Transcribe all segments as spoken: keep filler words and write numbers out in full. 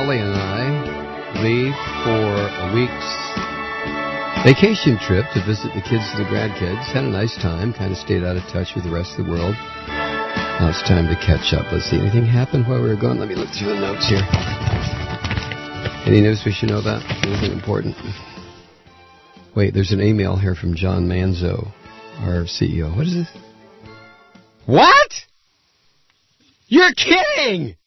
Molly and I leave for a week's vacation trip to visit the kids and the grandkids. Had a nice time, kind of stayed out of touch with the rest of the world. Now it's time to catch up. Let's see, anything happened while we were gone? Let me look through the notes here. Any news we should know about? Anything important? Wait, there's an email here from John Manzo, our C E O. What is this? What? You're kidding!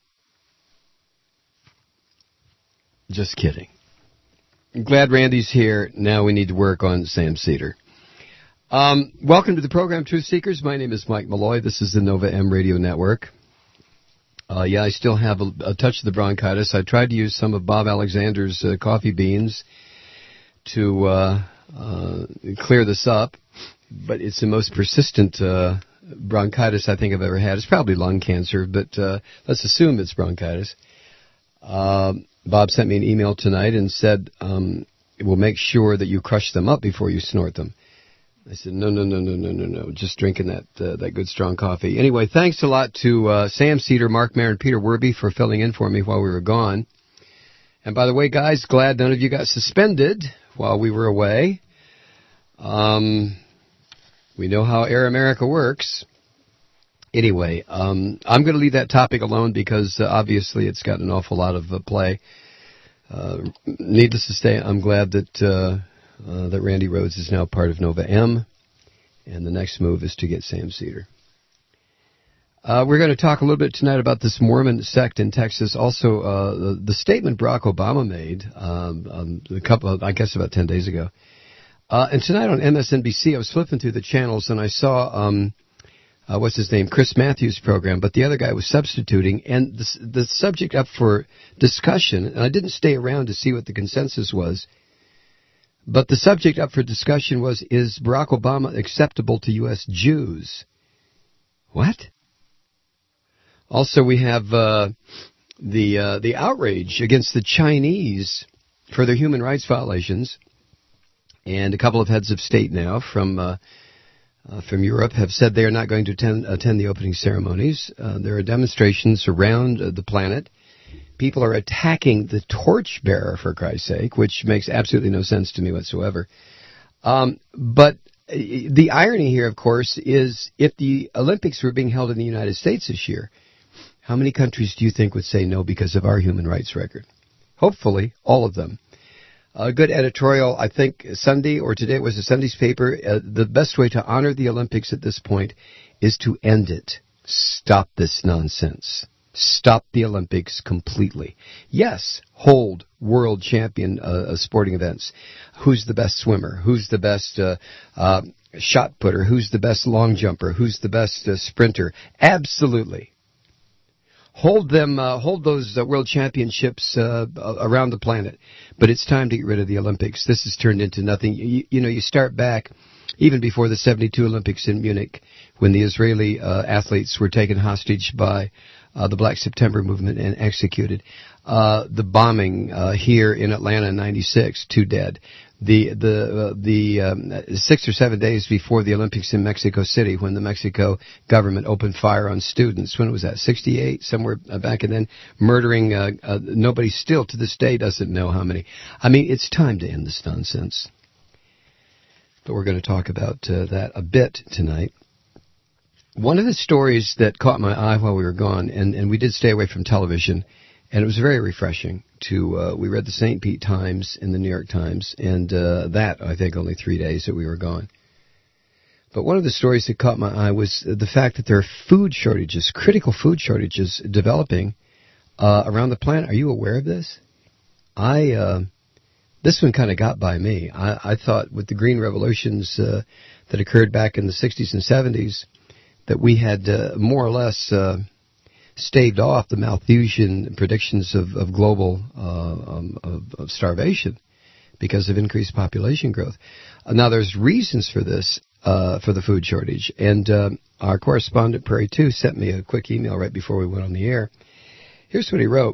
Just kidding. I'm glad Randy's here. Now we need to work on Sam Cedar. Um, welcome to the program, Truth Seekers. My name is Mike Malloy. This is the Nova M Radio Network. Uh, yeah, I still have a, a touch of the bronchitis. I tried to use some of Bob Alexander's uh, coffee beans to uh, uh, clear this up, but it's the most persistent uh, bronchitis I think I've ever had. It's probably lung cancer, but uh, let's assume it's bronchitis. Uh, Bob sent me an email tonight and said, um, we'll make sure that you crush them up before you snort them. I said, no, no, no, no, no, no, no, just drinking that uh, that good strong coffee. Anyway, thanks a lot to uh, Sam Cedar, Mark Mayer, and Peter Werby for filling in for me while we were gone. And by the way, guys, glad none of you got suspended while we were away. Um, we know how Air America works. Anyway, um, I'm going to leave that topic alone because uh, obviously it's got an awful lot of uh, play. Uh, needless to say, I'm glad that uh, uh, that Randy Rhodes is now part of Nova M, and the next move is to get Sam Cedar. Uh, we're going to talk a little bit tonight about this Mormon sect in Texas. Also, uh, the, the statement Barack Obama made um, um, a couple, of, I guess, about ten days ago. Uh, and tonight on M S N B C, I was flipping through the channels and I saw. Um, Uh, what's his name, Chris Matthews' program, but the other guy was substituting, and the, the subject up for discussion, and I didn't stay around to see what the consensus was, but the subject up for discussion was, is Barack Obama acceptable to U S Jews? What? Also, we have uh, the uh, the outrage against the Chinese for their human rights violations, and a couple of heads of state now from... Uh, Uh, from Europe have said they are not going to attend, attend the opening ceremonies. Uh, there are demonstrations around uh, the planet. People are attacking the torchbearer, for Christ's sake, which makes absolutely no sense to me whatsoever. Um, but uh, the irony here, of course, is if the Olympics were being held in the United States this year, how many countries do you think would say no because of our human rights record? Hopefully, all of them. A good editorial, I think, Sunday, or today it was a Sunday's paper, uh, the best way to honor the Olympics at this point is to end it. Stop this nonsense. Stop the Olympics completely. Yes, hold world champion uh, sporting events. Who's the best swimmer? Who's the best uh, uh, shot putter? Who's the best long jumper? Who's the best uh, sprinter? Absolutely. Hold them, uh, hold those uh, world championships uh, around the planet. But it's time to get rid of the Olympics. This has turned into nothing. You, you know, you start back even before the seventy-two Olympics in Munich when the Israeli uh, athletes were taken hostage by uh, the Black September movement and executed. Uh, the bombing uh, here in Atlanta in ninety-six, two dead. The the uh, the um, six or seven days before the Olympics in Mexico City, when the Mexico government opened fire on students, when was that? sixty-eight, somewhere back, and then murdering uh, uh, nobody still to this day doesn't know how many. I mean, it's time to end this nonsense. But we're going to talk about uh, that a bit tonight. One of the stories that caught my eye while we were gone, and, and we did stay away from television, and it was very refreshing to, uh, we read the Saint Pete Times and the New York Times, and uh, that, I think, only three days that we were gone. But one of the stories that caught my eye was the fact that there are food shortages, critical food shortages developing uh, around the planet. Are you aware of this? I, uh, this one kind of got by me. I, I thought with the green revolutions uh, that occurred back in the sixties and seventies that we had uh, more or less... Uh, staved off the Malthusian predictions of, of global uh, um, of, of starvation because of increased population growth. Uh, now, there's reasons for this, uh, for the food shortage, and uh, our correspondent, Prairie two, sent me a quick email right before we went on the air. Here's what he wrote.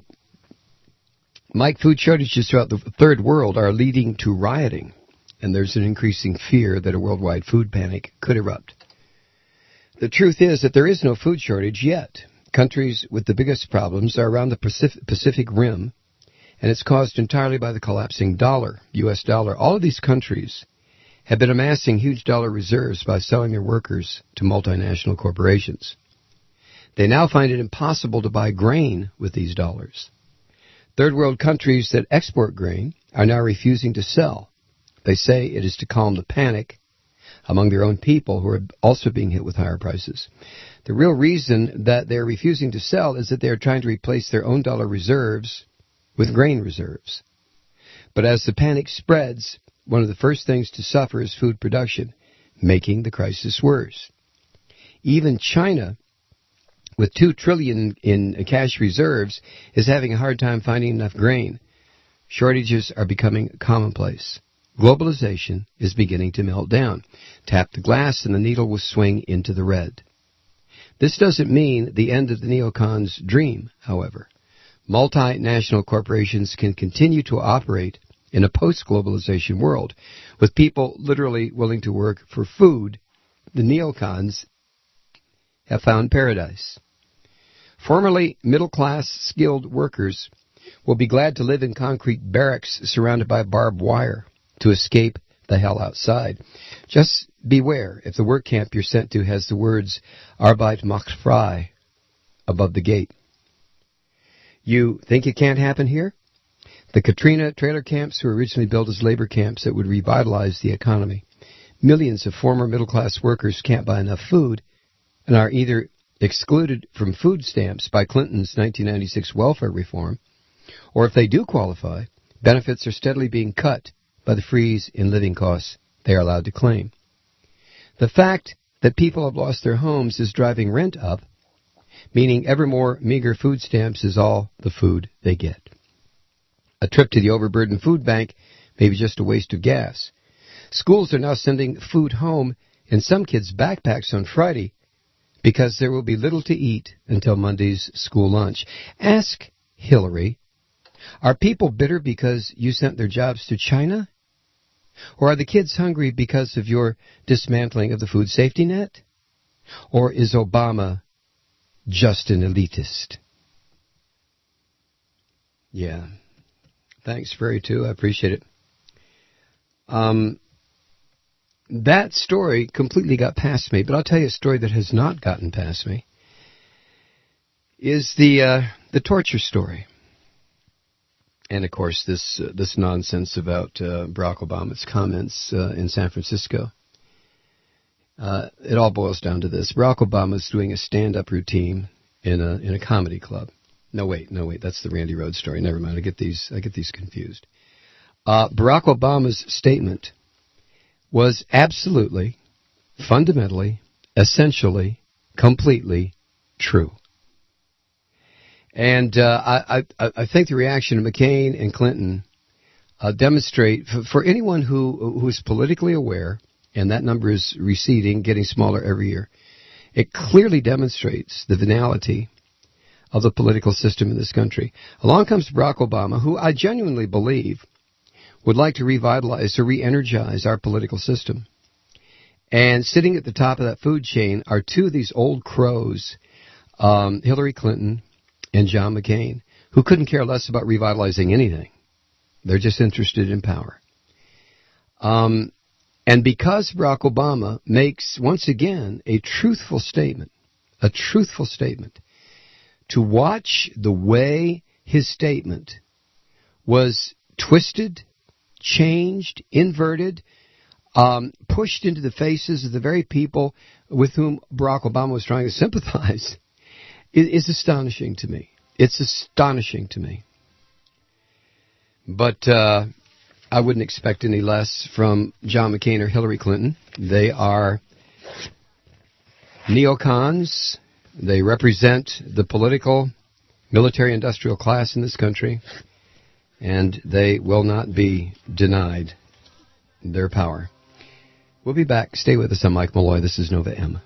Mike, food shortages throughout the third world are leading to rioting, and there's an increasing fear that a worldwide food panic could erupt. The truth is that there is no food shortage yet. Countries with the biggest problems are around the Pacific, Pacific Rim and it's caused entirely by the collapsing dollar, U S dollar. All of these countries have been amassing huge dollar reserves by selling their workers to multinational corporations. They now find it impossible to buy grain with these dollars. Third world countries that export grain are now refusing to sell. They say it is to calm the panic among their own people who are also being hit with higher prices. The real reason that they're refusing to sell is that they're trying to replace their own dollar reserves with grain reserves. But as the panic spreads, one of the first things to suffer is food production, making the crisis worse. Even China, with two trillion dollars in cash reserves, is having a hard time finding enough grain. Shortages are becoming commonplace. Globalization is beginning to melt down. Tap the glass and the needle will swing into the red. This doesn't mean the end of the neocons' dream, however. Multinational corporations can continue to operate in a post-globalization world, with people literally willing to work for food. The neocons have found paradise. Formerly middle-class skilled workers will be glad to live in concrete barracks surrounded by barbed wire to escape the hell outside. Just beware if the work camp you're sent to has the words Arbeit macht frei above the gate. You think it can't happen here? The Katrina trailer camps were originally built as labor camps that would revitalize the economy. Millions of former middle-class workers can't buy enough food and are either excluded from food stamps by Clinton's nineteen ninety-six welfare reform, or if they do qualify, benefits are steadily being cut by the freeze in living costs they are allowed to claim. The fact that people have lost their homes is driving rent up, meaning ever more meager food stamps is all the food they get. A trip to the overburdened food bank may be just a waste of gas. Schools are now sending food home in some kids' backpacks on Friday because there will be little to eat until Monday's school lunch. Ask Hillary, are people bitter because you sent their jobs to China? Or are the kids hungry because of your dismantling of the food safety net? Or is Obama just an elitist? Yeah. Thanks, Furry, too. I appreciate it. Um, that story completely got past me, but I'll tell you a story that has not gotten past me. Is the uh, the torture story. And, of course, this uh, this nonsense about uh, Barack Obama's comments uh, in San Francisco. Uh, it all boils down to this. Barack Obama's doing a stand-up routine in a in a comedy club. No, wait, no, wait. That's the Randy Rhoads story. Never mind. I get these I get these confused. Uh, Barack Obama's statement was absolutely, fundamentally, essentially, completely true. And uh, I, I, I think the reaction of McCain and Clinton uh, demonstrate, for, for anyone who who is politically aware, and that number is receding, getting smaller every year, it clearly demonstrates the venality of the political system in this country. Along comes Barack Obama, who I genuinely believe would like to revitalize or re-energize our political system. And sitting at the top of that food chain are two of these old crows, um, Hillary Clinton and John McCain, who couldn't care less about revitalizing anything. They're just interested in power. Um, and because Barack Obama makes, once again, a truthful statement, a truthful statement, to watch the way his statement was twisted, changed, inverted, um, pushed into the faces of the very people with whom Barack Obama was trying to sympathize, is astonishing to me. It's astonishing to me. But uh, I wouldn't expect any less from John McCain or Hillary Clinton. They are neocons. They represent the political, military-industrial class in this country, and they will not be denied their power. We'll be back. Stay with us. I'm Mike Malloy. This is Nova M.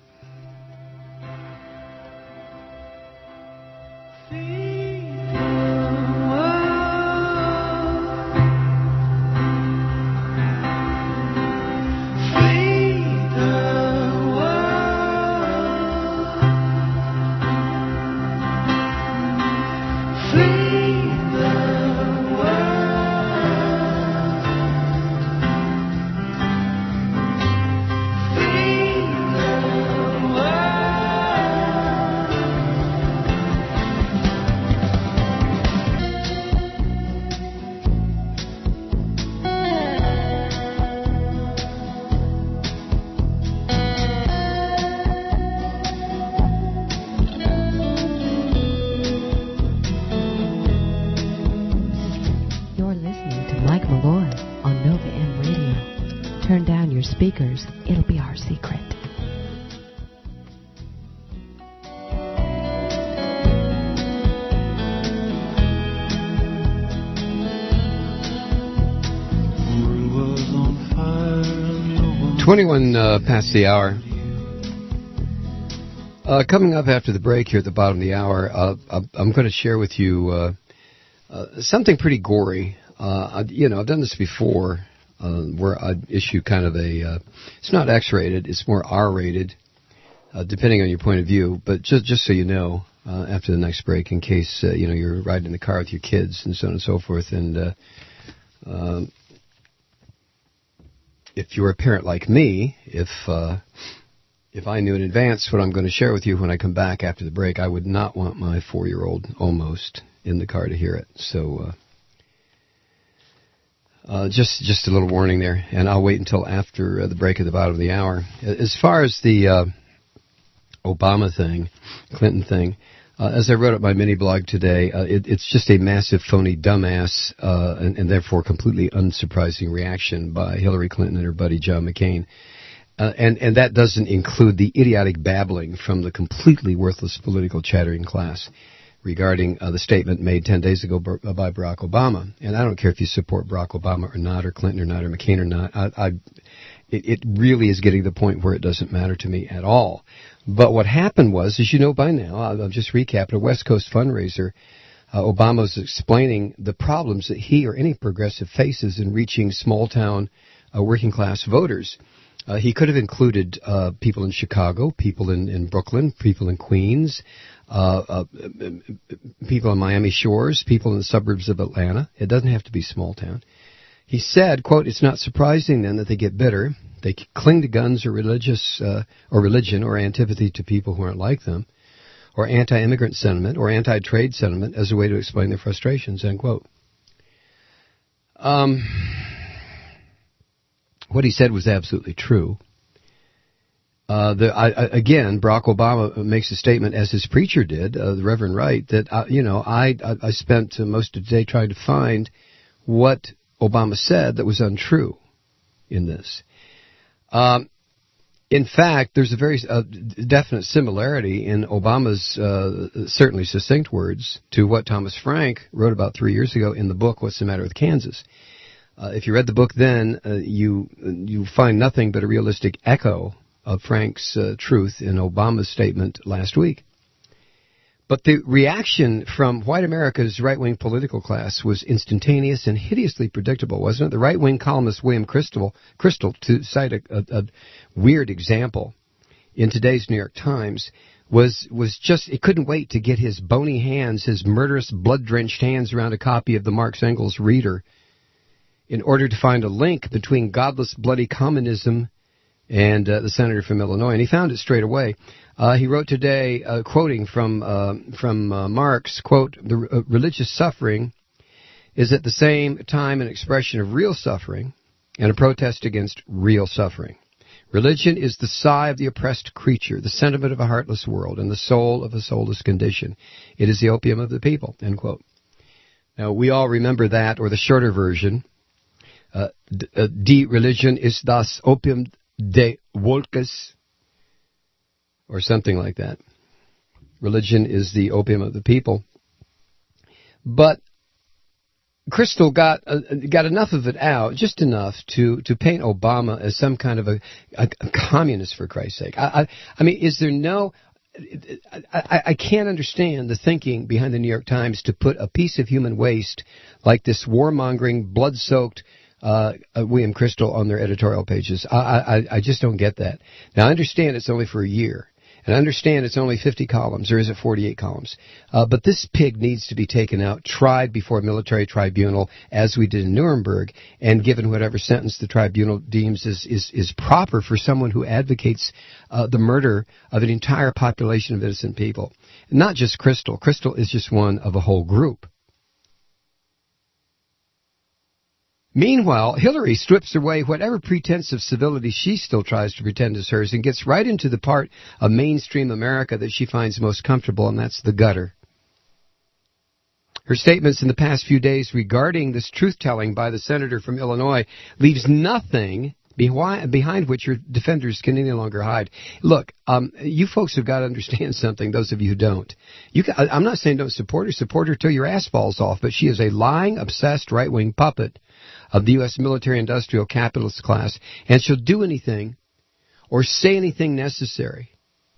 Free the world. speakers, it'll be our secret. twenty-one uh, past the hour. Uh, coming up after the break here at the bottom of the hour, uh, I'm going to share with you uh, uh, something pretty gory. Uh, I, you know, I've done this before uh, where I issue kind of a, uh, it's not X-rated, it's more R-rated, uh, depending on your point of view. But just just so you know, uh, after the next break, in case, uh, you know, you're riding in the car with your kids and so on and so forth, and uh, uh, if you're a parent like me, if uh, if I knew in advance what I'm going to share with you when I come back after the break, I would not want my four-year-old almost in the car to hear it. So uh, uh, just just a little warning there, and I'll wait until after uh, the break at the bottom of the hour. As far as the uh, Obama thing, Clinton thing, Uh, as I wrote up my mini blog today, uh, it, it's just a massive phony dumbass uh, and, and therefore completely unsurprising reaction by Hillary Clinton and her buddy John McCain. Uh, and, and that doesn't include the idiotic babbling from the completely worthless political chattering class regarding uh, the statement made ten days ago by Barack Obama. And I don't care if you support Barack Obama or not, or Clinton or not, or McCain or not. I, I, it, it really is getting to the point where it doesn't matter to me at all. But what happened was, as you know by now, I'll, I'll just recap, at a West Coast fundraiser, uh, Obama was explaining the problems that he or any progressive faces in reaching small-town uh, working-class voters. Uh, he could have included uh, people in Chicago, people in, in Brooklyn, people in Queens, uh, uh, people on Miami Shores, people in the suburbs of Atlanta. It doesn't have to be small-town. He said, quote, "It's not surprising then that they get bitter. They cling to guns or religious uh, or religion or antipathy to people who aren't like them, or anti-immigrant sentiment or anti-trade sentiment as a way to explain their frustrations," end quote. Um, what he said was absolutely true. Uh, the, I, I, again, Barack Obama makes a statement, as his preacher did, uh, the Reverend Wright, that, uh, you know, I, I, I spent uh, most of the day trying to find what Obama said that was untrue in this. Um, in fact, there's a very uh, definite similarity in Obama's uh, certainly succinct words to what Thomas Frank wrote about three years ago in the book, What's the Matter with Kansas? Uh, if you read the book then, uh, you you find nothing but a realistic echo of Frank's uh, truth in Obama's statement last week. But the reaction from white America's right-wing political class was instantaneous and hideously predictable, wasn't it? The right-wing columnist William Crystal, Crystal to cite a, a, a weird example in today's New York Times, was was just, it couldn't wait to get his bony hands, his murderous, blood-drenched hands around a copy of the Marx Engels Reader in order to find a link between godless, bloody communism and uh, the senator from Illinois, and he found it straight away. Uh, he wrote today, uh, quoting from uh, from uh, Marx, quote, "The uh, religious suffering is at the same time an expression of real suffering and a protest against real suffering. Religion is the sigh of the oppressed creature, the sentiment of a heartless world, and the soul of a soulless condition. It is the opium of the people," end quote. Now, we all remember that, or the shorter version, uh, d- uh, Die Religion ist das Opium des Volkes, or something like that. Religion is the opium of the people. But Crystal got uh, got enough of it out, just enough to, to paint Obama as some kind of a, a, a communist, for Christ's sake. I, I, I mean, is there no... I, I can't understand the thinking behind the New York Times to put a piece of human waste like this warmongering, blood-soaked uh, uh, William Crystal on their editorial pages. I, I, I just don't get that. Now, I understand it's only for a year. And I understand it's only fifty columns, or is it forty-eight columns? Uh, but this pig needs to be taken out, tried before a military tribunal, as we did in Nuremberg, and given whatever sentence the tribunal deems is, is, is proper for someone who advocates uh, the murder of an entire population of innocent people. Not just Crystal. Crystal is just one of a whole group. Meanwhile, Hillary strips away whatever pretense of civility she still tries to pretend is hers and gets right into the part of mainstream America that she finds most comfortable, and that's the gutter. Her statements in the past few days regarding this truth-telling by the senator from Illinois leaves nothing behind, behind which your defenders can any longer hide. Look, um, you folks have got to understand something, those of you who don't. You can, I'm not saying don't support her. Support her till your ass falls off, but she is a lying, obsessed, right-wing puppet of the U S military-industrial capitalist class, and she'll do anything or say anything necessary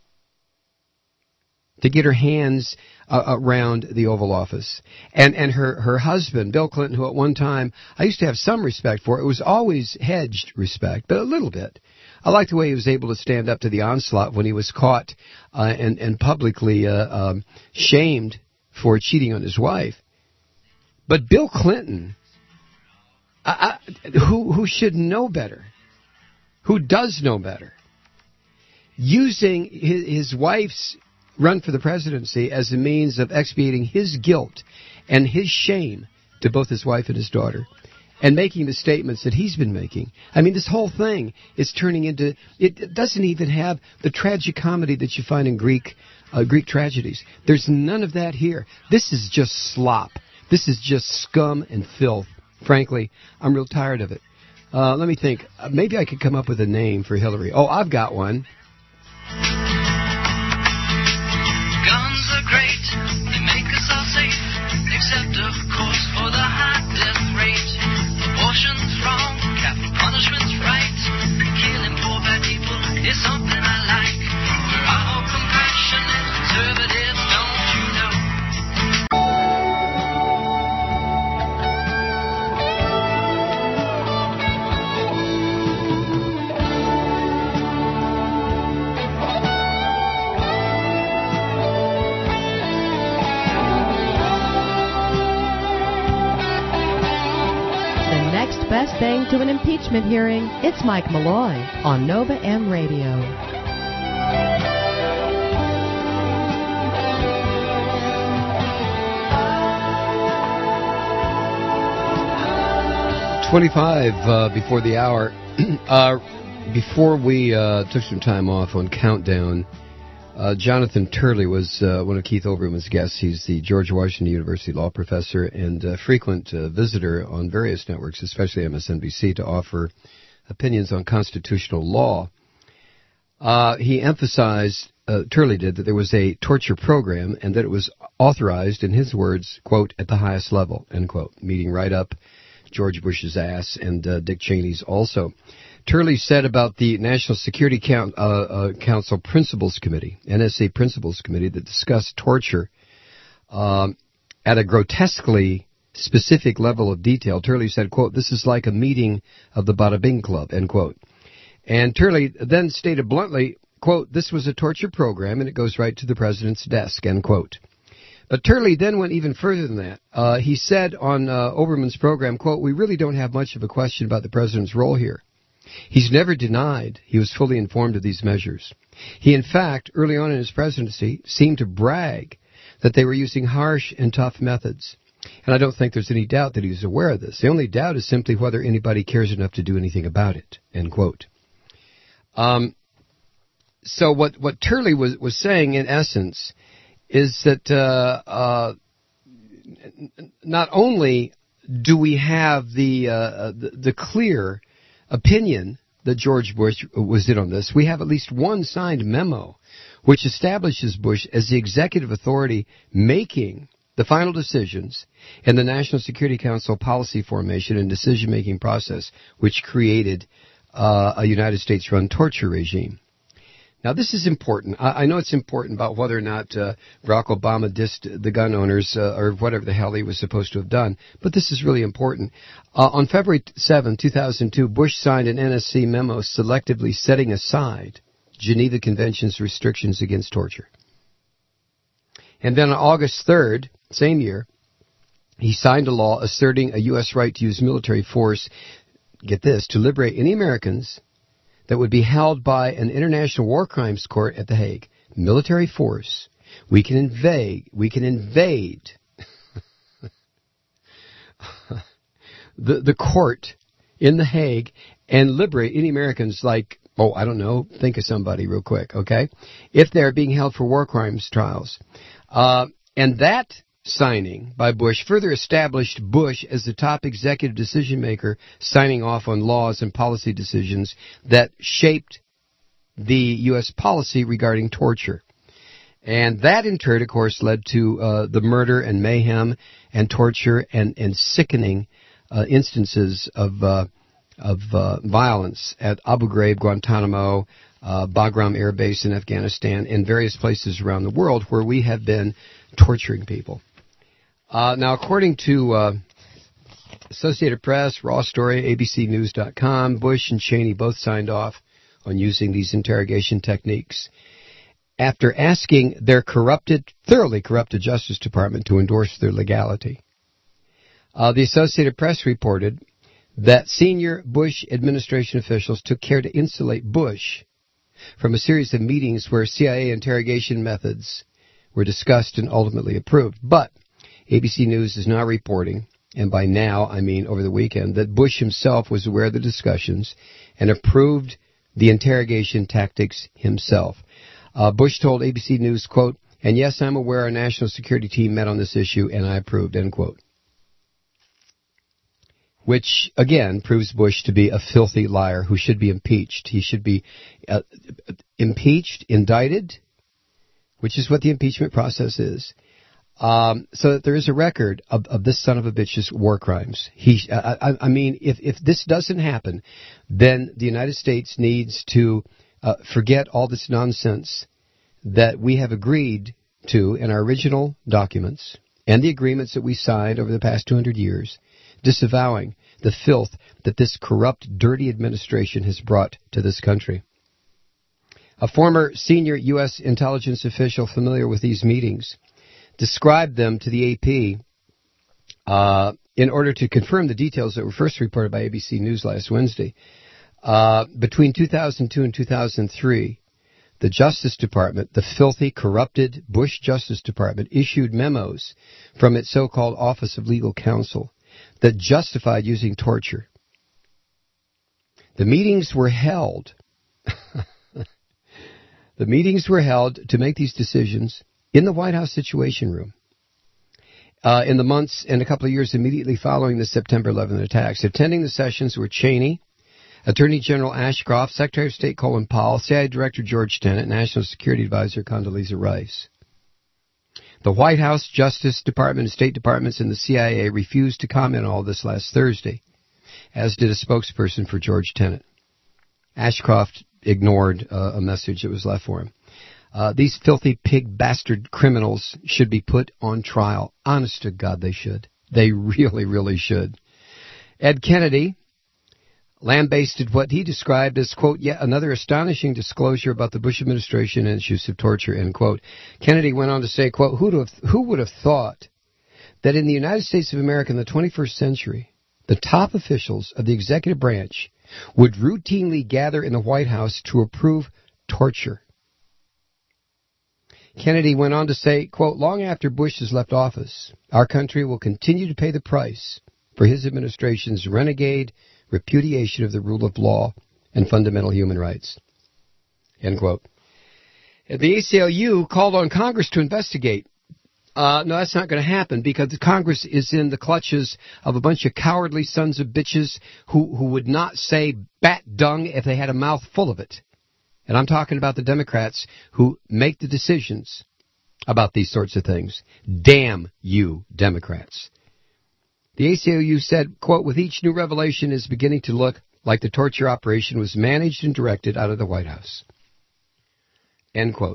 to get her hands uh, around the Oval Office. And and her, her husband, Bill Clinton, who at one time I used to have some respect for, it was always hedged respect, but a little bit. I liked the way he was able to stand up to the onslaught when he was caught uh, and, and publicly uh, um, shamed for cheating on his wife. But Bill Clinton, I, I, who who should know better, who does know better, using his, his wife's run for the presidency as a means of expiating his guilt and his shame to both his wife and his daughter, and making the statements that he's been making. I mean, this whole thing is turning into, it doesn't even have the tragicomedy that you find in Greek uh, Greek tragedies. There's none of that here. This is just slop. This is just scum and filth. Frankly, I'm real tired of it. Uh, let me think. Uh, maybe I could come up with a name for Hillary. Oh, I've got one. Guns are great, they make us all safe, except of course for the high death rate. Abortion's wrong, capital punishment's right, killing poor bad people is something I like. We're all compassionate conservatives, don't you know? Best thing to an impeachment hearing, it's Mike Malloy on Nova M Radio. twenty-five uh, before the hour. uh, before we uh, took some time off on Countdown, uh, Jonathan Turley was uh, one of Keith Olbermann's guests. He's the George Washington University law professor and uh, frequent uh, visitor on various networks, especially M S N B C, to offer opinions on constitutional law. Uh, he emphasized, uh, Turley did, that there was a torture program and that it was authorized, in his words, quote, at the highest level, end quote, meeting right up George Bush's ass and uh, Dick Cheney's also. Turley said about the National Security Count, uh, uh, Council Principals Committee, N S A Principals Committee, that discussed torture um, at a grotesquely specific level of detail. Turley said, quote, this is like a meeting of the Bada Bing Club, end quote. And Turley then stated bluntly, quote, this was a torture program and it goes right to the president's desk, end quote. But Turley then went even further than that. Uh, he said on uh, Olbermann's program, quote, we really don't have much of a question about the president's role here. He's never denied he was fully informed of these measures. He, in fact, early on in his presidency, seemed to brag that they were using harsh and tough methods. And I don't think there's any doubt that he was aware of this. The only doubt is simply whether anybody cares enough to do anything about it, end quote. Um, so what, what Turley was, was saying, in essence, is that uh, uh, not only do we have the, uh, the, the clear opinion that George Bush was in on this, we have at least one signed memo which establishes Bush as the executive authority making the final decisions in the National Security Council policy formation and decision-making process, which created uh, a United States-run torture regime. Now, this is important. I, I know it's important about whether or not uh, Barack Obama dissed the gun owners uh, or whatever the hell he was supposed to have done, but this is really important. Uh, on February seventh, two thousand two, Bush signed an N S C memo selectively setting aside Geneva Convention's restrictions against torture. And then on August third, same year, he signed a law asserting a U S right to use military force, get this, to liberate any Americans that would be held by an international war crimes court at The Hague. Military force. We can invade. We can invade the the court in The Hague and liberate any Americans like, oh, I don't know, think of somebody real quick, okay? If they're being held for war crimes trials. Uh, and that signing by Bush further established Bush as the top executive decision maker, signing off on laws and policy decisions that shaped the U S policy regarding torture. And that, in turn, of course, led to uh, the murder and mayhem and torture and, and sickening uh, instances of uh, of uh, violence at Abu Ghraib, Guantanamo, uh, Bagram Air Base in Afghanistan, and various places around the world where we have been torturing people. Uh, now, according to uh, Associated Press, Raw Story, A B C News dot com, Bush and Cheney both signed off on using these interrogation techniques after asking their corrupted, thoroughly corrupted Justice Department to endorse their legality. Uh, the Associated Press reported that senior Bush administration officials took care to insulate Bush from a series of meetings where C I A interrogation methods were discussed and ultimately approved. But A B C News is now reporting, and by now I mean over the weekend, that Bush himself was aware of the discussions and approved the interrogation tactics himself. Uh, Bush told A B C News, quote, "And yes, I'm aware our national security team met on this issue and I approved," end quote. Which, again, proves Bush to be a filthy liar who should be impeached. He should be uh, impeached, indicted, which is what the impeachment process is. Um, so that there is a record of, of this son of a bitch's war crimes. He, I, I mean, if, if this doesn't happen, then the United States needs to uh, forget all this nonsense that we have agreed to in our original documents and the agreements that we signed over the past two hundred years, disavowing the filth that this corrupt, dirty administration has brought to this country. A former senior U S intelligence official familiar with these meetings described them to the A P uh, in order to confirm the details that were first reported by A B C News last Wednesday. Uh, between two thousand two and two thousand three, the Justice Department, the filthy, corrupted Bush Justice Department, issued memos from its so-called Office of Legal Counsel that justified using torture. The meetings were held. the meetings were held to make these decisions in the White House Situation Room uh, in the months and a couple of years immediately following the September eleventh attacks. Attending the sessions were Cheney, Attorney General Ashcroft, Secretary of State Colin Powell, C I A Director George Tenet, National Security Advisor Condoleezza Rice. The White House, Justice Department, and State Departments, and the C I A refused to comment on all this last Thursday, as did a spokesperson for George Tenet. Ashcroft ignored uh, a message that was left for him. Uh, these filthy pig bastard criminals should be put on trial. Honest to God, they should. They really, really should. Ed Kennedy lambasted what he described as, quote, yet another astonishing disclosure about the Bush administration and its use of torture, end quote. Kennedy went on to say, quote, who would have, who would have thought that in the United States of America in the twenty-first century, the top officials of the executive branch would routinely gather in the White House to approve torture. Kennedy went on to say, quote, long after Bush has left office, our country will continue to pay the price for his administration's renegade repudiation of the rule of law and fundamental human rights, end quote. The A C L U called on Congress to investigate. Uh, no, that's not going to happen because the Congress is in the clutches of a bunch of cowardly sons of bitches who, who would not say bat dung if they had a mouth full of it. And I'm talking about the Democrats who make the decisions about these sorts of things. Damn you, Democrats. The A C L U said, quote, with each new revelation is beginning to look like the torture operation was managed and directed out of the White House, end quote.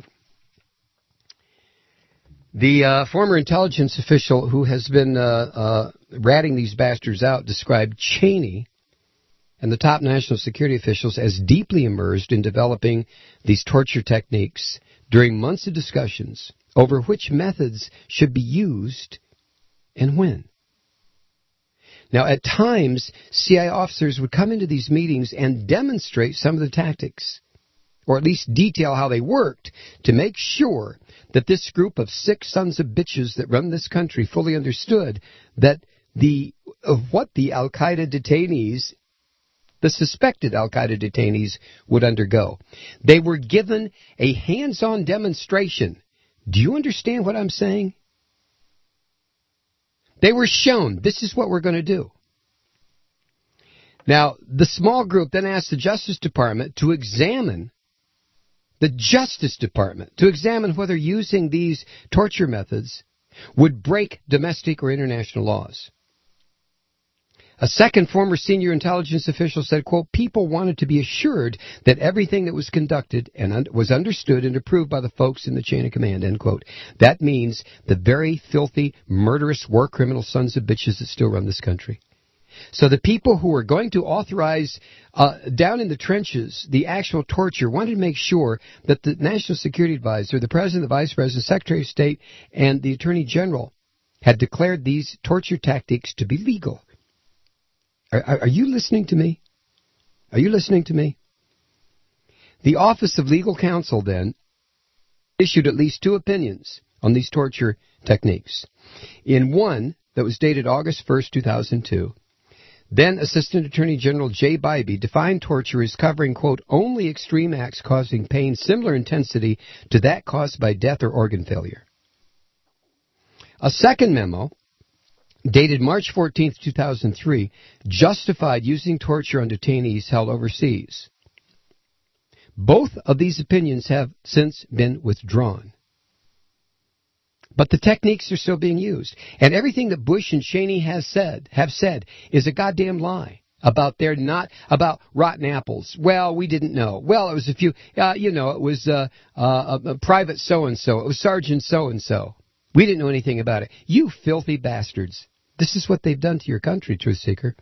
The uh, former intelligence official who has been uh, uh, ratting these bastards out described Cheney and the top national security officials as deeply immersed in developing these torture techniques during months of discussions over which methods should be used and when. Now, at times, C I A officers would come into these meetings and demonstrate some of the tactics, or at least detail how they worked, to make sure that this group of sick sons of bitches that run this country fully understood that the of what the Al-Qaeda detainees, the suspected Al-Qaeda detainees, would undergo. They were given a hands-on demonstration. Do you understand what I'm saying? They were shown, this is what we're going to do. Now, the small group then asked the Justice Department to examine, the Justice Department, to examine whether using these torture methods would break domestic or international laws. A second former senior intelligence official said, quote, people wanted to be assured that everything that was conducted and un- was understood and approved by the folks in the chain of command, end quote. That means the very filthy, murderous, war criminal sons of bitches that still run this country. So the people who were going to authorize uh, down in the trenches the actual torture wanted to make sure that the National Security Advisor, the President, the Vice President, Secretary of State, and the Attorney General had declared these torture tactics to be legal. Are, are, are you listening to me? Are you listening to me? The Office of Legal Counsel then issued at least two opinions on these torture techniques. In one that was dated August first, two thousand two, then Assistant Attorney General Jay Bybee defined torture as covering, quote, only extreme acts causing pain similar intensity to that caused by death or organ failure. A second memo, dated March fourteenth, two thousand three, justified using torture on detainees held overseas. Both of these opinions have since been withdrawn. But the techniques are still being used. And everything that Bush and Cheney has said, have said is a goddamn lie about their not, about rotten apples. Well, we didn't know. Well, it was a few, uh, you know, it was uh, uh, a private so-and-so. It was Sergeant so-and-so. We didn't know anything about it. You filthy bastards. This is what they've done to your country, Truth Seeker.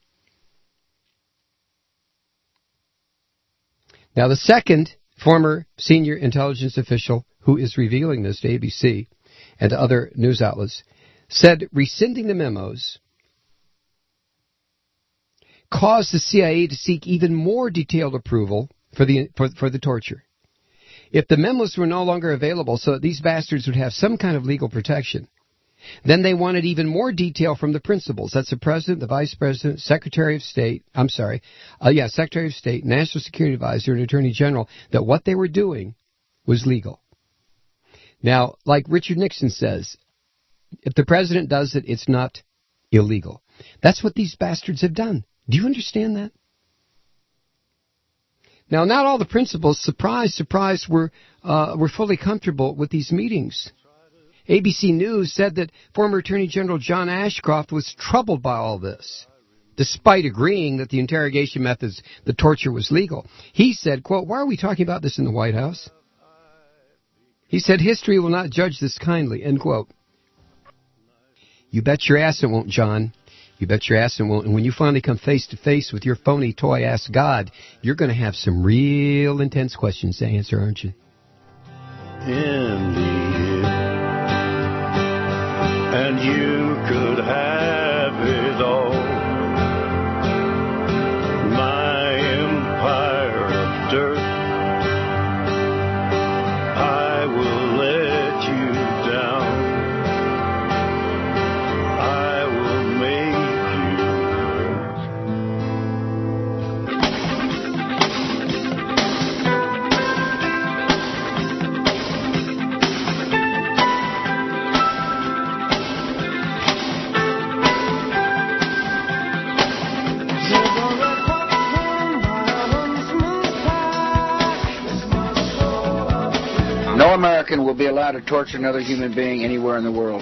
Now, the second former senior intelligence official who is revealing this to A B C and to other news outlets said rescinding the memos caused the C I A to seek even more detailed approval for the for, for the torture. If the memos were no longer available so that these bastards would have some kind of legal protection, then they wanted even more detail from the principals. That's the President, the Vice President, Secretary of State, I'm sorry, uh, yeah, Secretary of State, National Security Advisor, and Attorney General, that what they were doing was legal. Now, like Richard Nixon says, if the President does it, it's not illegal. That's what these bastards have done. Do you understand that? Now, not all the principals, surprise, surprise, were uh, were fully comfortable with these meetings. A B C News said that former Attorney General John Ashcroft was troubled by all this, despite agreeing that the interrogation methods, the torture was legal. He said, quote, why are we talking about this in the White House? He said, history will not judge this kindly, end quote. You bet your ass it won't, John. You bet your ass it won't. And when you finally come face to face with your phony toy-ass God, you're going to have some real intense questions to answer, aren't you? In the air, and you could have it all. My empire of dirt, I will let you down. I will make you No American will be allowed to torture another human being anywhere in the world.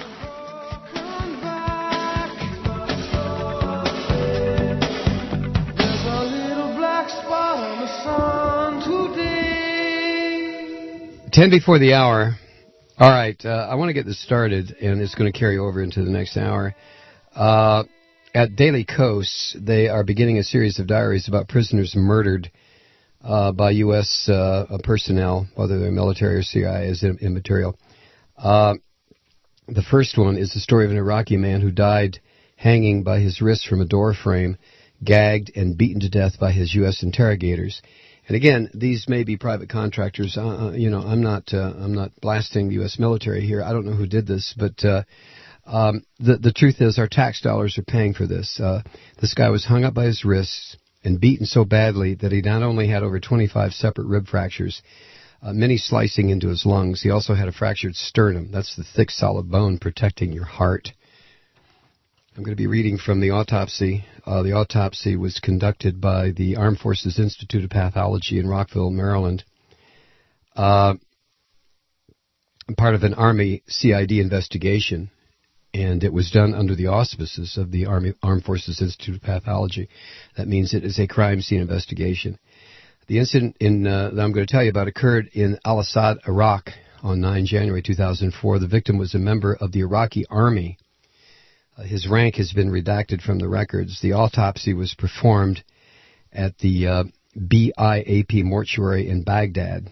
Ten before the hour. All right, uh, I want to get this started, and it's going to carry over into the next hour. Uh, at Daily Kos, they are beginning a series of diaries about prisoners murdered uh, by U S uh, personnel, whether they're military or C I A, is immaterial. Uh, the first one is the story of an Iraqi man who died hanging by his wrists from a door frame, gagged and beaten to death by his U S interrogators. And again, these may be private contractors. Uh, you know, I'm not. Uh, I'm not blasting the U S military here. I don't know who did this, but uh, um, the the truth is, our tax dollars are paying for this. Uh, this guy was hung up by his wrists and beaten so badly that he not only had over twenty-five separate rib fractures, uh, many slicing into his lungs. He also had a fractured sternum. That's the thick, solid bone protecting your heart. I'm going to be reading from the autopsy. Uh, the autopsy was conducted by the Armed Forces Institute of Pathology in Rockville, Maryland, uh, part of an Army C I D investigation, and it was done under the auspices of the Army Armed Forces Institute of Pathology. That means it is a crime scene investigation. The incident in, uh, that I'm going to tell you about occurred in Al-Assad, Iraq, on the ninth of January two thousand four. The victim was a member of the Iraqi Army. Uh, his rank has been redacted from the records. The autopsy was performed at the uh, B I A P mortuary in Baghdad.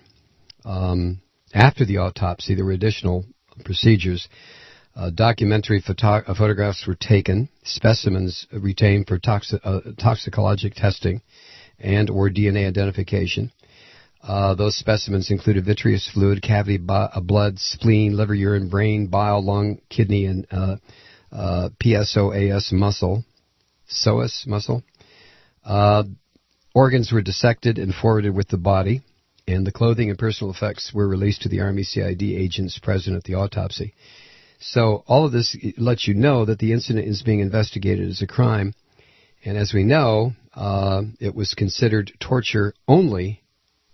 Um, after the autopsy, there were additional procedures. Uh, documentary photo- uh, photographs were taken, specimens retained for toxi- uh, toxicologic testing and or D N A identification. Uh, those specimens included vitreous fluid, cavity, bi- uh, blood, spleen, liver, urine, brain, bile, lung, kidney, and uh, uh, P S O A S muscle, S O A S muscle. Uh, organs were dissected and forwarded with the body, and the clothing and personal effects were released to the Army C I D agents present at the autopsy. So all of this lets you know that the incident is being investigated as a crime, and as we know, uh, it was considered torture only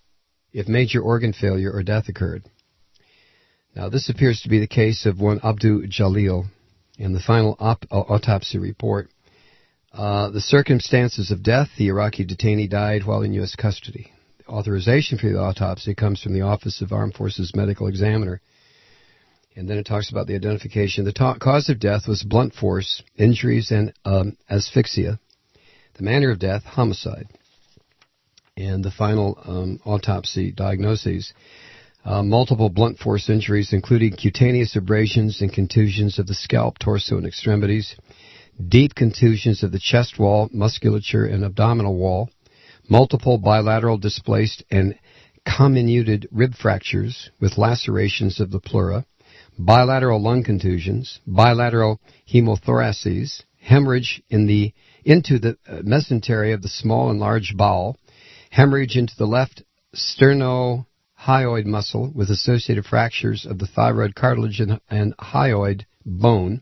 if major organ failure or death occurred. Now, this appears to be the case of one Abdul Jalil. In the final op- autopsy report, uh, the circumstances of death, the Iraqi detainee died while in U S custody. The authorization for the autopsy comes from the Office of Armed Forces Medical Examiner. And then it talks about the identification. The ta- cause of death was blunt force, injuries, and um, asphyxia. The manner of death, homicide. And the final um, autopsy diagnoses, uh, multiple blunt force injuries, including cutaneous abrasions and contusions of the scalp, torso, and extremities, deep contusions of the chest wall, musculature, and abdominal wall, multiple bilateral displaced and comminuted rib fractures with lacerations of the pleura, bilateral lung contusions, bilateral hemothoraces, hemorrhage in the into the mesentery of the small and large bowel, hemorrhage into the left sternohyoid muscle with associated fractures of the thyroid cartilage and, and hyoid bone.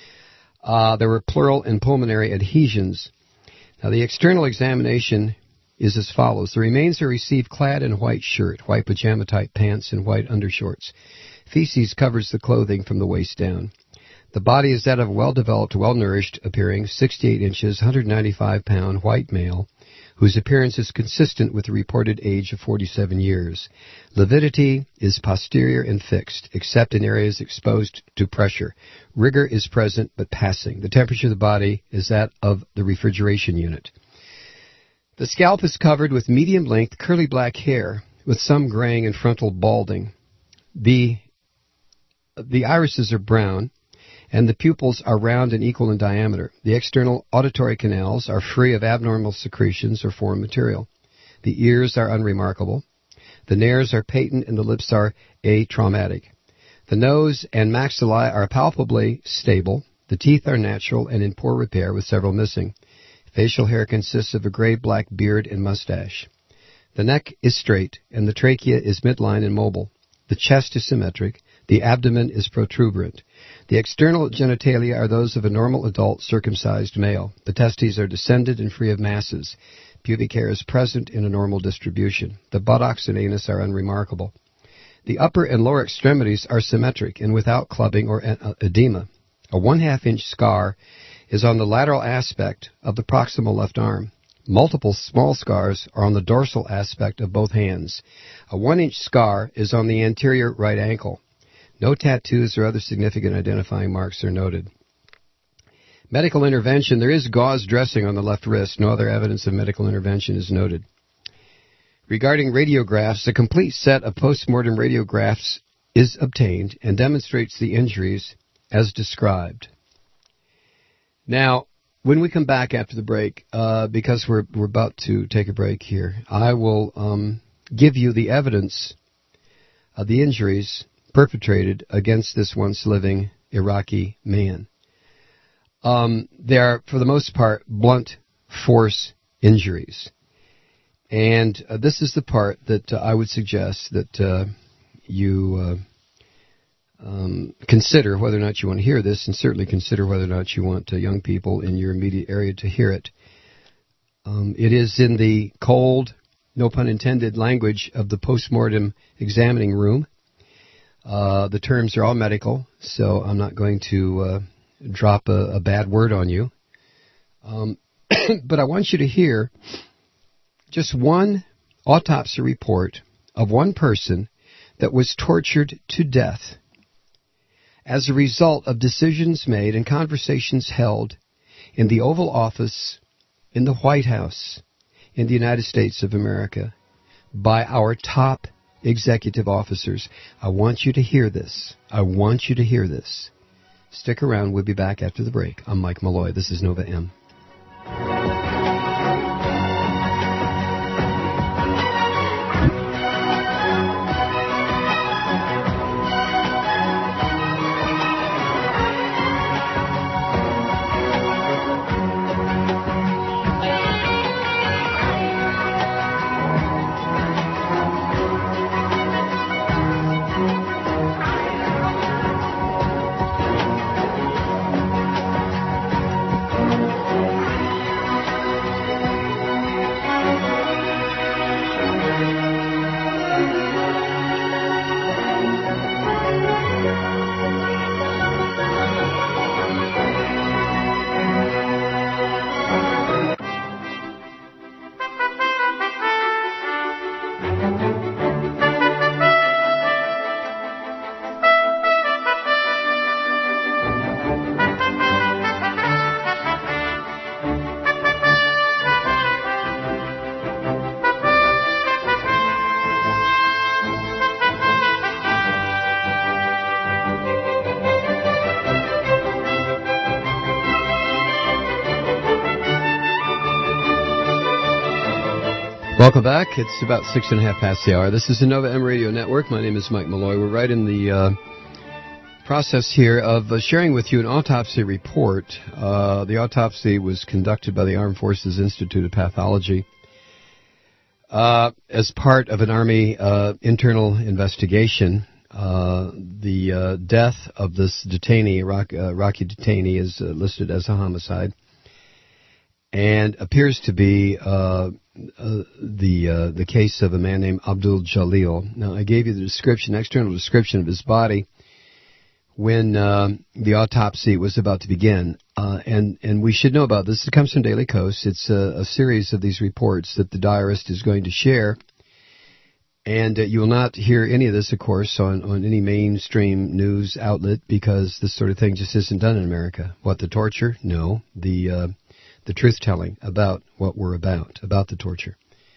Uh, there were pleural and pulmonary adhesions. Now, the external examination is as follows. The remains are received clad in a white shirt, white pajama-type pants, and white undershorts. Feces covers the clothing from the waist down. The body is that of a well-developed, well-nourished appearing, sixty-eight inches, one hundred ninety-five pound white male, whose appearance is consistent with the reported age of forty-seven years. Lividity is posterior and fixed, except in areas exposed to pressure. Rigor is present, but passing. The temperature of the body is that of the refrigeration unit. The scalp is covered with medium-length, curly black hair, with some graying and frontal balding. The, the irises are brown, and the pupils are round and equal in diameter. The external auditory canals are free of abnormal secretions or foreign material. The ears are unremarkable. The nares are patent and the lips are atraumatic. The nose and maxillae are palpably stable. The teeth are natural and in poor repair with several missing. Facial hair consists of a gray-black beard and mustache. The neck is straight and the trachea is midline and mobile. The chest is symmetric. The abdomen is protuberant. The external genitalia are those of a normal adult circumcised male. The testes are descended and free of masses. Pubic hair is present in a normal distribution. The buttocks and anus are unremarkable. The upper and lower extremities are symmetric and without clubbing or edema. A one-half inch scar is on the lateral aspect of the proximal left arm. Multiple small scars are on the dorsal aspect of both hands. A one-inch scar is on the anterior right ankle. No tattoos or other significant identifying marks are noted. Medical intervention. There is gauze dressing on the left wrist. No other evidence of medical intervention is noted. Regarding radiographs, a complete set of post-mortem radiographs is obtained and demonstrates the injuries as described. Now, when we come back after the break, uh, because we're we're about to take a break here, I will um, give you the evidence of the injuries perpetrated against this once living Iraqi man. Um, they are, for the most part, blunt force injuries. And uh, this is the part that uh, I would suggest that uh, you um, consider whether or not you want to hear this, and certainly consider whether or not you want uh, young people in your immediate area to hear it. Um, it is in the cold, no pun intended, language of the postmortem examining room. Uh, the terms are all medical, so I'm not going to uh, drop a, a bad word on you. Um, but I want you to hear just one autopsy report of one person that was tortured to death as a result of decisions made and conversations held in the Oval Office in the White House in the United States of America by our top executive officers. I want you to hear this. I want you to hear this. Stick around. We'll be back after the break. I'm Mike Malloy. This is Nova M. Welcome back. It's about six and a half past the hour. This is the Nova M Radio Network. My name is Mike Malloy. We're right in the uh, process here of uh, sharing with you an autopsy report. Uh, the autopsy was conducted by the Armed Forces Institute of Pathology uh, as part of an Army uh, internal investigation. Uh, the uh, death of this detainee, Iraq, uh, Iraqi detainee, is uh, listed as a homicide and appears to be uh, uh, the uh, the case of a man named Abdul Jalil. Now, I gave you the description, external description of his body when uh, the autopsy was about to begin. Uh, and, and we should know about this. It comes from Daily Kos. It's a, a series of these reports that the diarist is going to share. And uh, you will not hear any of this, of course, on, on any mainstream news outlet because this sort of thing just isn't done in America. What, the torture? No. The uh, the truth-telling about what we're about, about the torture.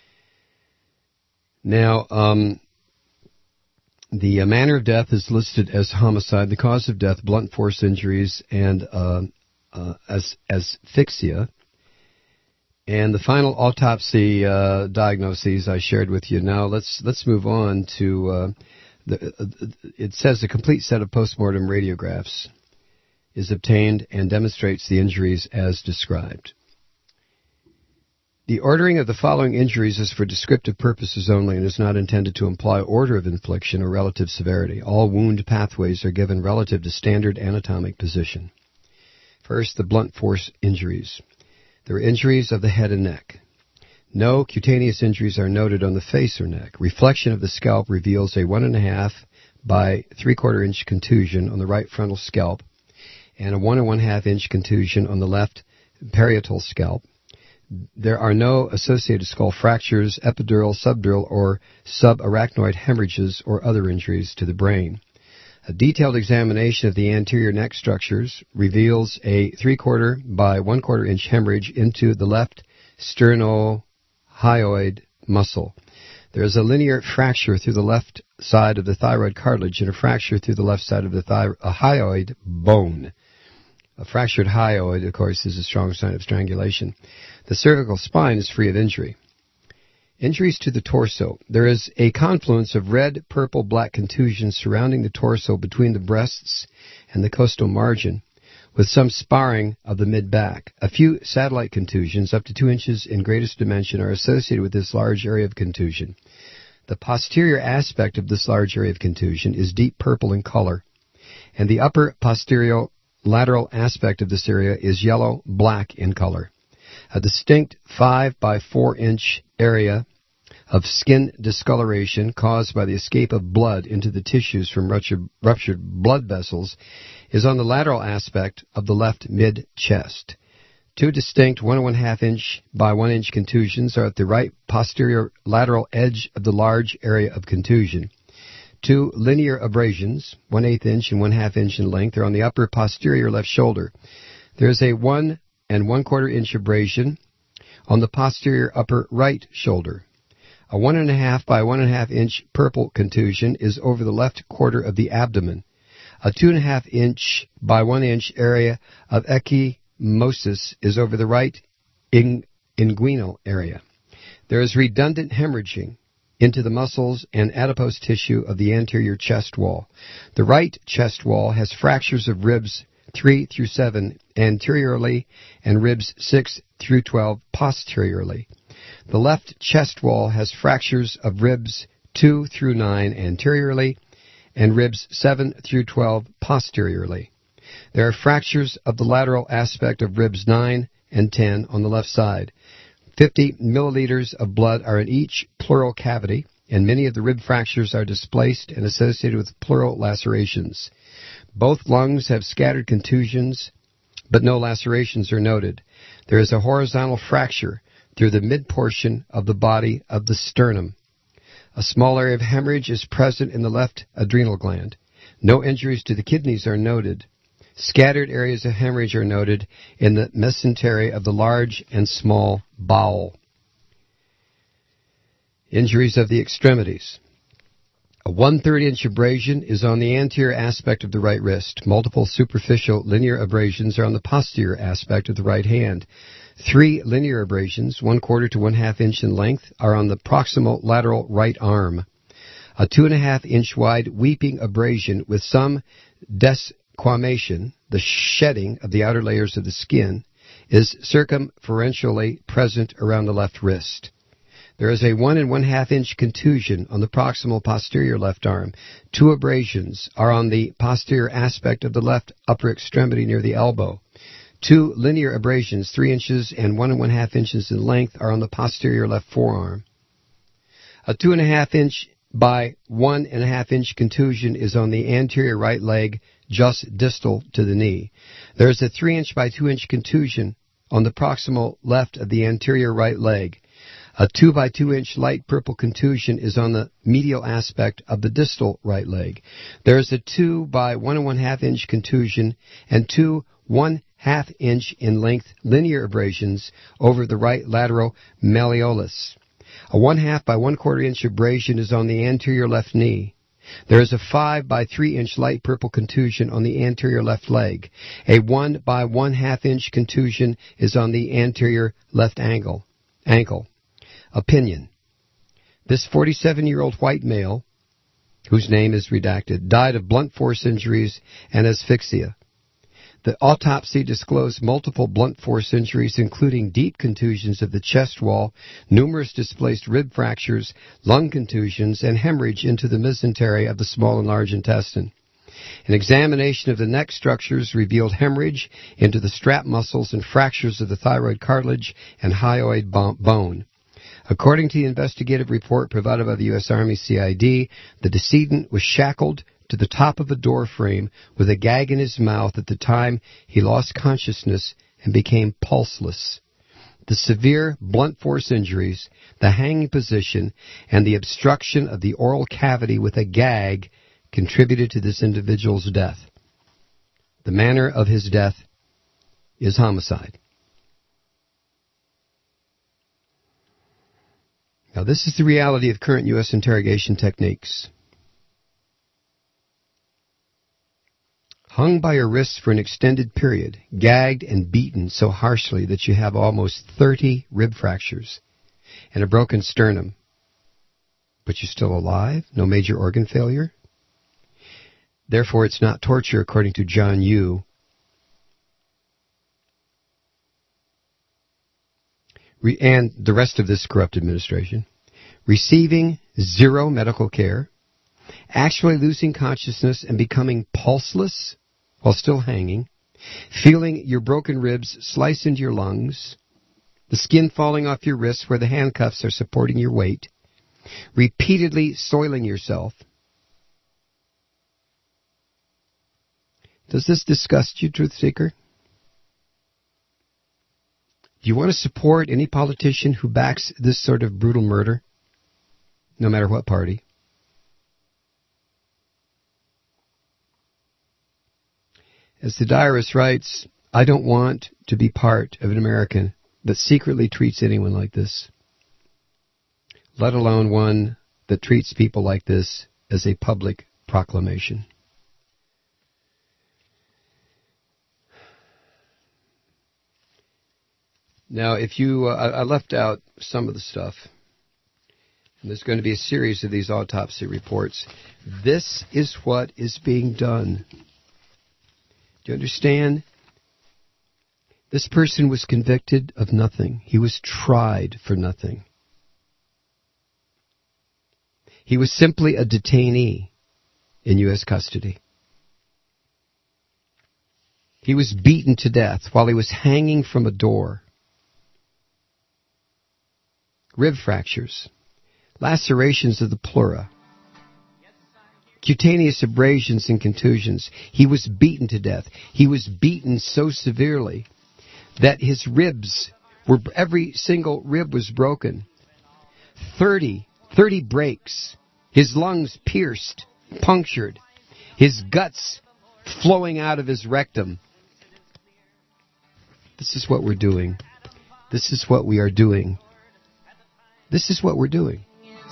Now, um, the uh, manner of death is listed as homicide. The cause of death, blunt force injuries, and uh, uh, as asphyxia. And the final autopsy uh, diagnoses I shared with you. Now let's let's move on to. Uh, the, uh, it says a complete set of postmortem radiographs is obtained and demonstrates the injuries as described. The ordering of the following injuries is for descriptive purposes only and is not intended to imply order of infliction or relative severity. All wound pathways are given relative to standard anatomic position. First, the blunt force injuries. There are injuries of the head and neck. No cutaneous injuries are noted on the face or neck. Reflection of the scalp reveals a one and a half by three quarter inch contusion on the right frontal scalp and a one and one half inch contusion on the left parietal scalp. There are no associated skull fractures, epidural, subdural, or subarachnoid hemorrhages or other injuries to the brain. A detailed examination of the anterior neck structures reveals a three-quarter by one-quarter inch hemorrhage into the left sternohyoid muscle. There is a linear fracture through the left side of the thyroid cartilage and a fracture through the left side of the thy- hyoid bone. A fractured hyoid, of course, is a strong sign of strangulation. The cervical spine is free of injury. Injuries to the torso. There is a confluence of red, purple, black contusions surrounding the torso between the breasts and the costal margin, with some sparring of the mid-back. A few satellite contusions, up to two inches in greatest dimension, are associated with this large area of contusion. The posterior aspect of this large area of contusion is deep purple in color and the upper posterior lateral aspect of this area is yellow-black in color. A distinct five by four inch area of skin discoloration caused by the escape of blood into the tissues from ruptured, ruptured blood vessels is on the lateral aspect of the left mid-chest. Two distinct one and one half inch by one inch contusions are at the right posterior lateral edge of the large area of contusion. Two linear abrasions, one eighth inch and one half inch in length, are on the upper posterior left shoulder. There is a one and one quarter inch abrasion on the posterior upper right shoulder. A one and a half by one and a half inch purple contusion is over the left quarter of the abdomen. A two and a half inch by one inch area of ecchymosis is over the right ing- inguinal area. There is redundant hemorrhaging into the muscles and adipose tissue of the anterior chest wall. The right chest wall has fractures of ribs three through seven anteriorly and ribs six through twelve posteriorly. The left chest wall has fractures of ribs two through nine anteriorly and ribs seven through twelve posteriorly. There are fractures of the lateral aspect of ribs nine and ten on the left side. Fifty milliliters of blood are in each pleural cavity, and many of the rib fractures are displaced and associated with pleural lacerations. Both lungs have scattered contusions, but no lacerations are noted. There is a horizontal fracture through the mid-portion of the body of the sternum. A small area of hemorrhage is present in the left adrenal gland. No injuries to the kidneys are noted. Scattered areas of hemorrhage are noted in the mesentery of the large and small bowel. Injuries of the extremities. A one-third inch abrasion is on the anterior aspect of the right wrist. Multiple superficial linear abrasions are on the posterior aspect of the right hand. Three linear abrasions, one quarter to one half inch in length, are on the proximal lateral right arm. A two and a half inch wide weeping abrasion with some desquamation, the shedding of the outer layers of the skin, is circumferentially present around the left wrist. There is a one and one half inch contusion on the proximal posterior left arm. Two abrasions are on the posterior aspect of the left upper extremity near the elbow. Two linear abrasions, three inches and one and one half inches in length, are on the posterior left forearm. A two and a half inch by one and a half inch contusion is on the anterior right leg, just distal to the knee. There is a three inch by two inch contusion on the proximal left of the anterior right leg. A two by two inch light purple contusion is on the medial aspect of the distal right leg. There is a two by one and one half inch contusion and two one half inch in length linear abrasions over the right lateral malleolus. A one half by one quarter inch abrasion is on the anterior left knee. There is a five by three inch light purple contusion on the anterior left leg. A one by one half inch contusion is on the anterior left ankle. ankle. Opinion. This forty-seven-year-old white male, whose name is redacted, died of blunt force injuries and asphyxia. The autopsy disclosed multiple blunt force injuries, including deep contusions of the chest wall, numerous displaced rib fractures, lung contusions, and hemorrhage into the mesentery of the small and large intestine. An examination of the neck structures revealed hemorrhage into the strap muscles and fractures of the thyroid cartilage and hyoid bone. According to the investigative report provided by the U S Army C I D, the decedent was shackled to the top of a door frame with a gag in his mouth at the time he lost consciousness and became pulseless. The severe blunt force injuries, the hanging position, and the obstruction of the oral cavity with a gag contributed to this individual's death. The manner of his death is homicide. Now, this is the reality of current U S interrogation techniques. Hung by your wrists for an extended period, gagged and beaten so harshly that you have almost thirty rib fractures and a broken sternum. But you're still alive? No major organ failure? Therefore, it's not torture, according to John Yoo. Re- and the rest of this corrupt administration. Receiving zero medical care, actually losing consciousness and becoming pulseless while still hanging, feeling your broken ribs slice into your lungs, the skin falling off your wrists where the handcuffs are supporting your weight, repeatedly soiling yourself. Does this disgust you, Truth Seeker? Do you want to support any politician who backs this sort of brutal murder, no matter what party? As the diarist writes, I don't want to be part of an American that secretly treats anyone like this, let alone one that treats people like this as a public proclamation. Now, if you, uh, I left out some of the stuff, and there's going to be a series of these autopsy reports. This is what is being done. Do you understand? This person was convicted of nothing. He was tried for nothing. He was simply a detainee in U S custody. He was beaten to death while he was hanging from a door. Rib fractures, lacerations of the pleura, cutaneous abrasions and contusions. He was beaten to death. He was beaten so severely that his ribs were, every single rib was broken. Thirty, thirty breaks. His lungs pierced, punctured. His guts flowing out of his rectum. This is what we're doing. This is what we are doing. This is what we're doing.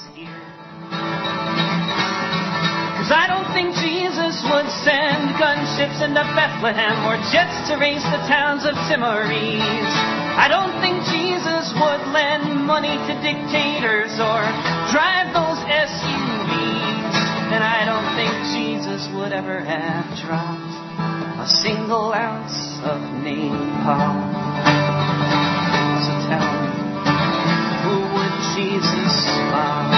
Cause I don't think Jesus would send gunships into Bethlehem or jets to race the towns of Timorese. I don't think Jesus would lend money to dictators or drive those S U Vs. And I don't think Jesus would ever have dropped a single ounce of napalm. So tell me, who would Jesus bomb?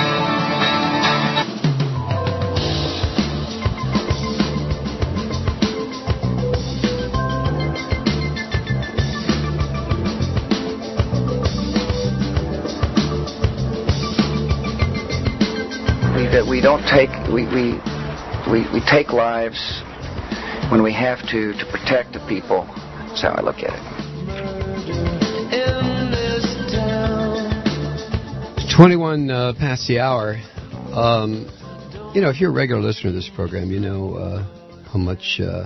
We, that we don't take we, we we we take lives when we have to to protect the people. That's how I look at it. twenty-one uh, past the hour. Um, you know, if you're a regular listener to this program, you know uh, how much uh,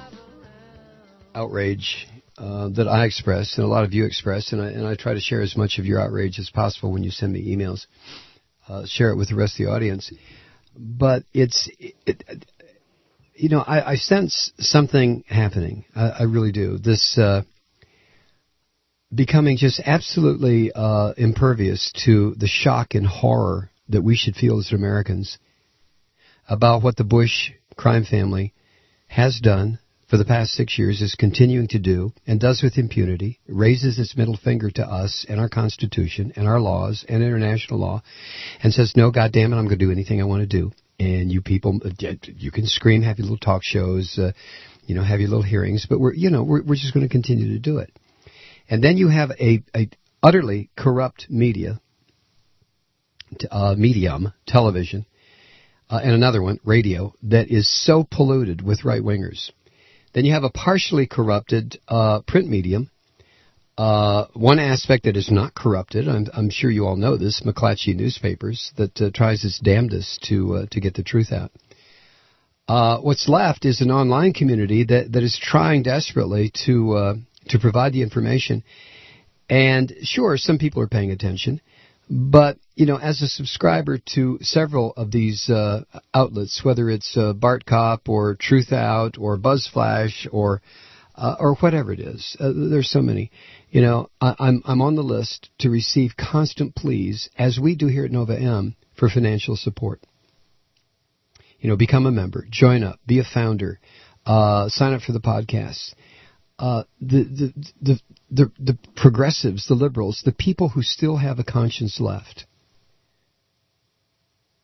outrage uh, that I express and a lot of you express, and I, and I try to share as much of your outrage as possible when you send me emails. Uh, share it with the rest of the audience. But it's, it, it, you know, I, I sense something happening. I, I really do. This uh, becoming just absolutely uh, impervious to the shock and horror that we should feel as Americans about what the Bush crime family has done for the past six years, is continuing to do, and does with impunity, raises its middle finger to us and our Constitution and our laws and international law, and says, no, goddamn it, I'm going to do anything I want to do. And you people, you can scream, have your little talk shows, uh, you know, have your little hearings, but we're, you know, we're, we're just going to continue to do it. And then you have a, a utterly corrupt media, uh, medium, television, uh, and another one, radio, that is so polluted with right-wingers. Then you have a partially corrupted uh, print medium. Uh, one aspect that is not corrupted, I'm, I'm sure you all know this, McClatchy Newspapers, that uh, tries its damnedest to uh, to get the truth out. Uh, what's left is an online community that, that is trying desperately to uh, to provide the information. And sure, some people are paying attention. But, you know, as a subscriber to several of these uh, outlets, whether it's uh, Bart Cop or Truth Out or BuzzFlash or uh, or whatever it is, uh, there's so many. You know, I, I'm I'm on the list to receive constant pleas, as we do here at Nova M, for financial support. You know, become a member, join up, be a founder, uh, sign up for the podcasts. Uh, the, the the the the progressives, the liberals, the people who still have a conscience left,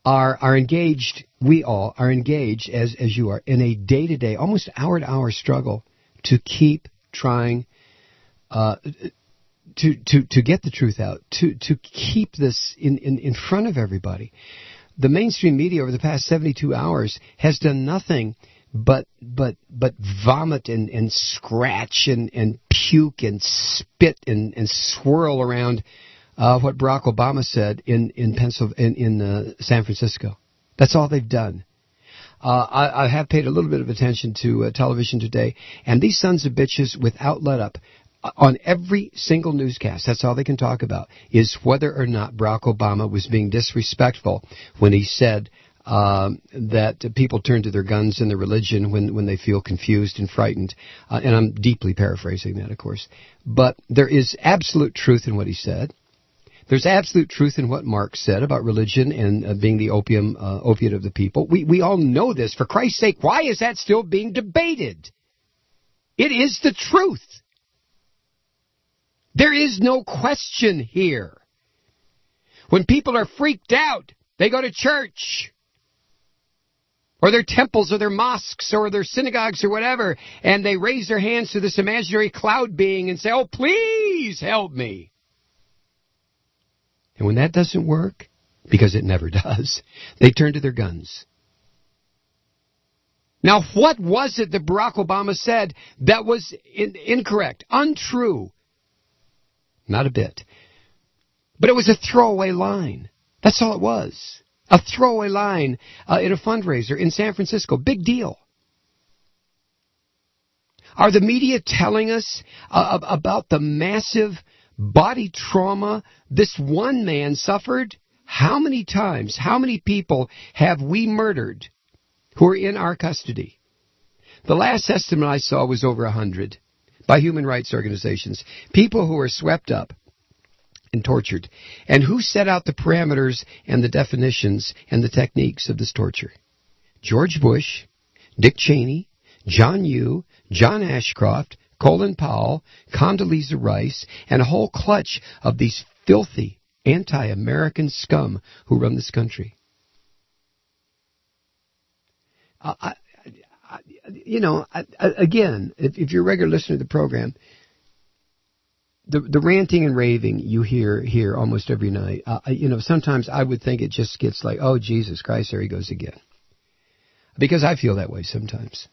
are are engaged, we all are engaged, as, as you are, in a day-to-day, almost hour-to-hour struggle to keep trying uh, to, to, to get the truth out, to, to keep this in, in, in front of everybody. The mainstream media over the past seventy-two hours has done nothing but but but vomit and, and scratch and, and puke and spit and, and swirl around uh, what Barack Obama said in in, Pencil, in, in uh, San Francisco. That's all they've done. Uh, I, I have paid a little bit of attention to uh, television today, and these sons of bitches without let up, on every single newscast, that's all they can talk about, is whether or not Barack Obama was being disrespectful when he said um, that people turn to their guns and their religion when, when they feel confused and frightened. Uh, and I'm deeply paraphrasing that, of course. But there is absolute truth in what he said. There's absolute truth in what Marx said about religion and uh, being the opium, uh, opiate of the people. We, we all know this. For Christ's sake, why is that still being debated? It is the truth. There is no question here. When people are freaked out, they go to church, or their temples, or their mosques, or their synagogues, or whatever, and they raise their hands to this imaginary cloud being and say, "Oh, please help me." And when that doesn't work, because it never does, they turn to their guns. Now, what was it that Barack Obama said that was in- incorrect, untrue? Not a bit. But it was a throwaway line. That's all it was. A throwaway line uh, in a fundraiser in San Francisco. Big deal. Are the media telling us uh, about the massive body trauma this one man suffered? How many times, how many people have we murdered who are in our custody? The last estimate I saw was over a hundred. By human rights organizations, people who are swept up and tortured. And who set out the parameters and the definitions and the techniques of this torture? George Bush, Dick Cheney, John Yoo, John Ashcroft, Colin Powell, Condoleezza Rice, and a whole clutch of these filthy anti-American scum who run this country. Uh, I, You know, again, if, if you're a regular listener to the program, the the ranting and raving you hear here almost every night, uh, you know, sometimes I would think it just gets like, oh, Jesus Christ, there he goes again. Because I feel that way sometimes.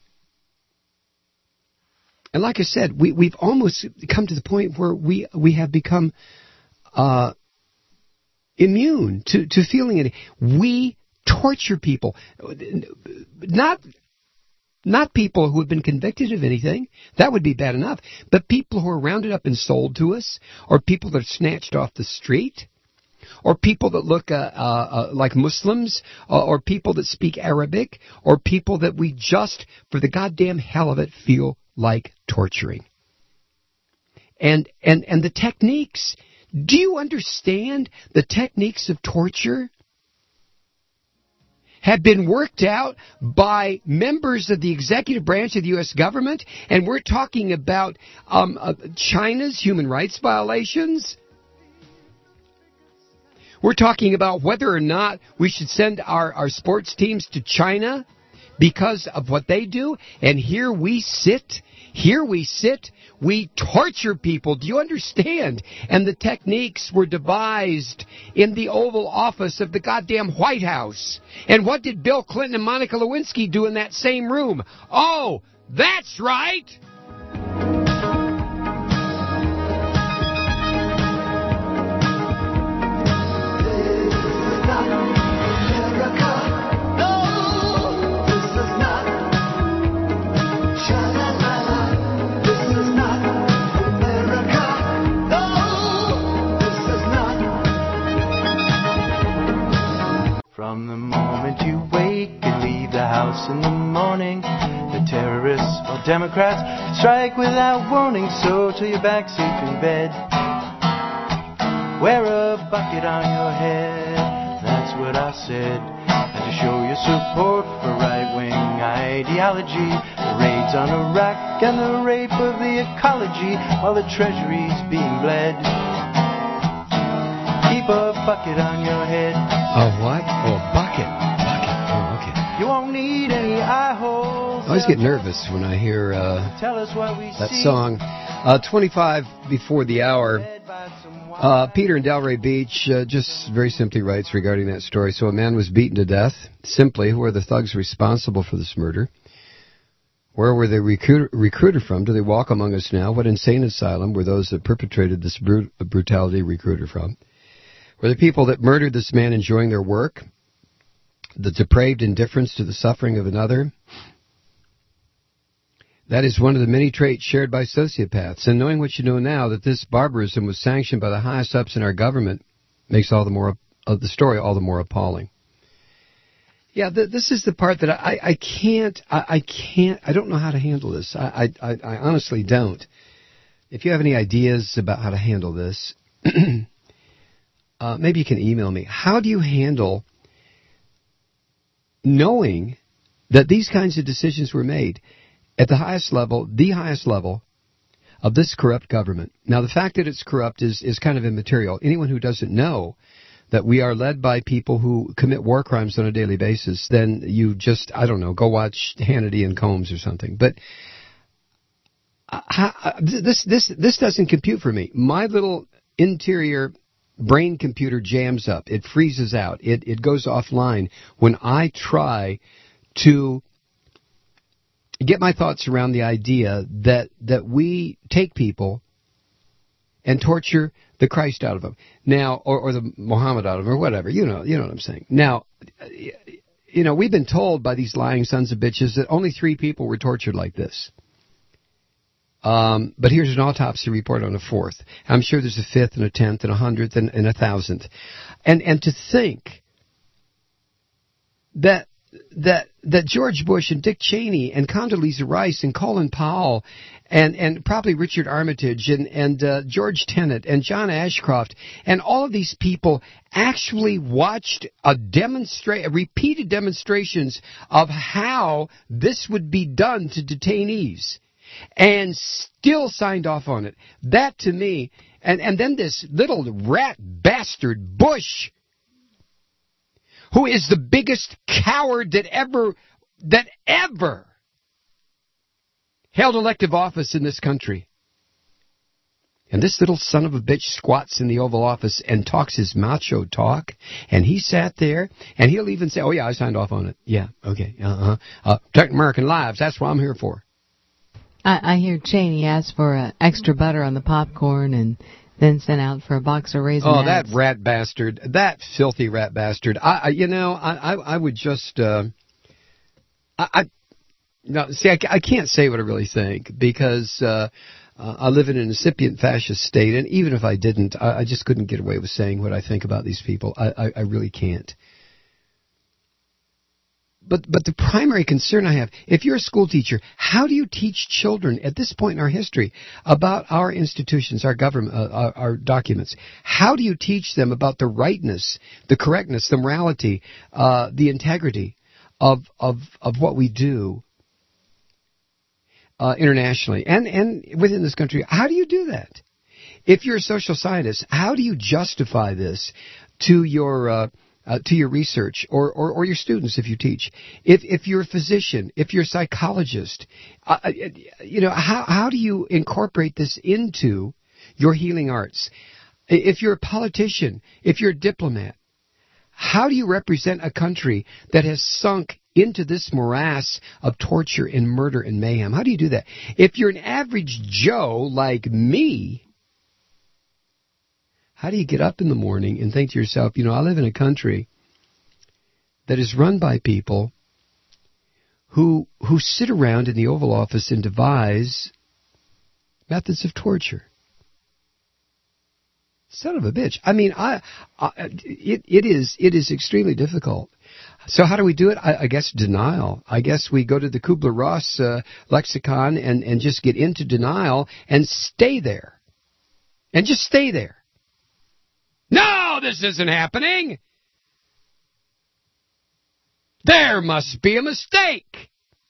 And like I said, we, we've almost come to the point where we we have become uh, immune to, to feeling it. We torture people. Not... Not people who have been convicted of anything. That would be bad enough. But people who are rounded up and sold to us, or people that are snatched off the street, or people that look uh, uh, uh, like Muslims, uh, or people that speak Arabic, or people that we just, for the goddamn hell of it, feel like torturing. And and and the techniques. Do you understand the techniques of torture? Have been worked out by members of the executive branch of the U S government, and we're talking about um, uh, China's human rights violations. We're talking about whether or not we should send our, our sports teams to China because of what they do, and here we sit, here we sit, we torture people. Do you understand? And the techniques were devised in the Oval Office of the goddamn White House. And what did Bill Clinton and Monica Lewinsky do in that same room? Oh, that's right! From the moment you wake and leave the house in the morning, the terrorists or Democrats strike without warning. So till you're back safe in bed, wear a bucket on your head. That's what I said. And to show your support for right-wing ideology, the raids on Iraq and the rape of the ecology while the treasury's being bled. Keep up bucket on your head. Oh, what? Oh, bucket. Bucket. Oh, okay. You won't need any eye holes. I always get nervous when I hear uh, Tell us what we that see. song. Uh, twenty-five before the hour. Uh, Peter in Delray Beach uh, just very simply writes regarding that story. So a man was beaten to death. Simply, who are the thugs responsible for this murder? Where were they recruit- recruited from? Do they walk among us now? What insane asylum were those that perpetrated this brut- brutality recruited from? Were the people that murdered this man enjoying their work? The depraved indifference to the suffering of another? That is one of the many traits shared by sociopaths. And knowing what you know now, that this barbarism was sanctioned by the highest ups in our government, makes all the more of the story all the more appalling. Yeah, th- this is the part that I, I can't, I, I can't, I don't know how to handle this. I, I, I honestly don't. If you have any ideas about how to handle this, uh, maybe you can email me. How do you handle knowing that these kinds of decisions were made at the highest level, the highest level of this corrupt government? Now, the fact that it's corrupt is, is kind of immaterial. Anyone who doesn't know that we are led by people who commit war crimes on a daily basis, then you just, I don't know, go watch Hannity and Combs or something. But I, this this this doesn't compute for me. My little interior brain computer jams up. It freezes out. It it goes offline when I try to get my thoughts around the idea that that we take people and torture the Christ out of them now, or, or the Muhammad out of them, or whatever. You know, you know what I'm saying. Now, you know, we've been told by these lying sons of bitches that only three people were tortured like this. Um, but here's an autopsy report on a fourth. I'm sure there's a fifth and a tenth and a hundredth and, and a thousandth. And and to think that that that George Bush and Dick Cheney and Condoleezza Rice and Colin Powell and, and probably Richard Armitage and, and uh, George Tenet and John Ashcroft and all of these people actually watched a demonstra- repeated demonstrations of how this would be done to detainees and still signed off on it. That to me, and, and then this little rat bastard Bush, who is the biggest coward that ever, that ever held elective office in this country. And this little son of a bitch squats in the Oval Office and talks his macho talk. And he sat there, and he'll even say, oh, yeah, I signed off on it. Yeah, okay, uh-huh. Uh, protect American lives, that's what I'm here for. I, I hear Cheney ask for uh, extra butter on the popcorn and then sent out for a box of raisins. Oh, that rat bastard. That filthy rat bastard. I, I you know, I, I, I would just, uh, I, I, no, see, I, I can't say what I really think because, uh, uh, I live in an incipient fascist state, and even if I didn't, I, I just couldn't get away with saying what I think about these people. I, I, I really can't. But but the primary concern I have, if you're a school teacher, how do you teach children at this point in our history about our institutions, our government, uh, our, our documents? How do you teach them about the rightness, the correctness, the morality, uh, the integrity of of of what we do uh, internationally and and within this country? How do you do that? If you're a social scientist, how do you justify this to your uh, Uh, to your research or, or, or your students if you teach? If if you're a physician, if you're a psychologist, uh, you know, how how do you incorporate this into your healing arts? If you're a politician, if you're a diplomat, how do you represent a country that has sunk into this morass of torture and murder and mayhem? How do you do that? If you're an average Joe like me, how do you get up in the morning and think to yourself, you know, I live in a country that is run by people who who sit around in the Oval Office and devise methods of torture? Son of a bitch. I mean, I, I it it is it is extremely difficult. So how do we do it? I, I guess denial. I guess we go to the Kubler-Ross uh, lexicon and, and just get into denial and stay there. And just stay there. No, this isn't happening. There must be a mistake.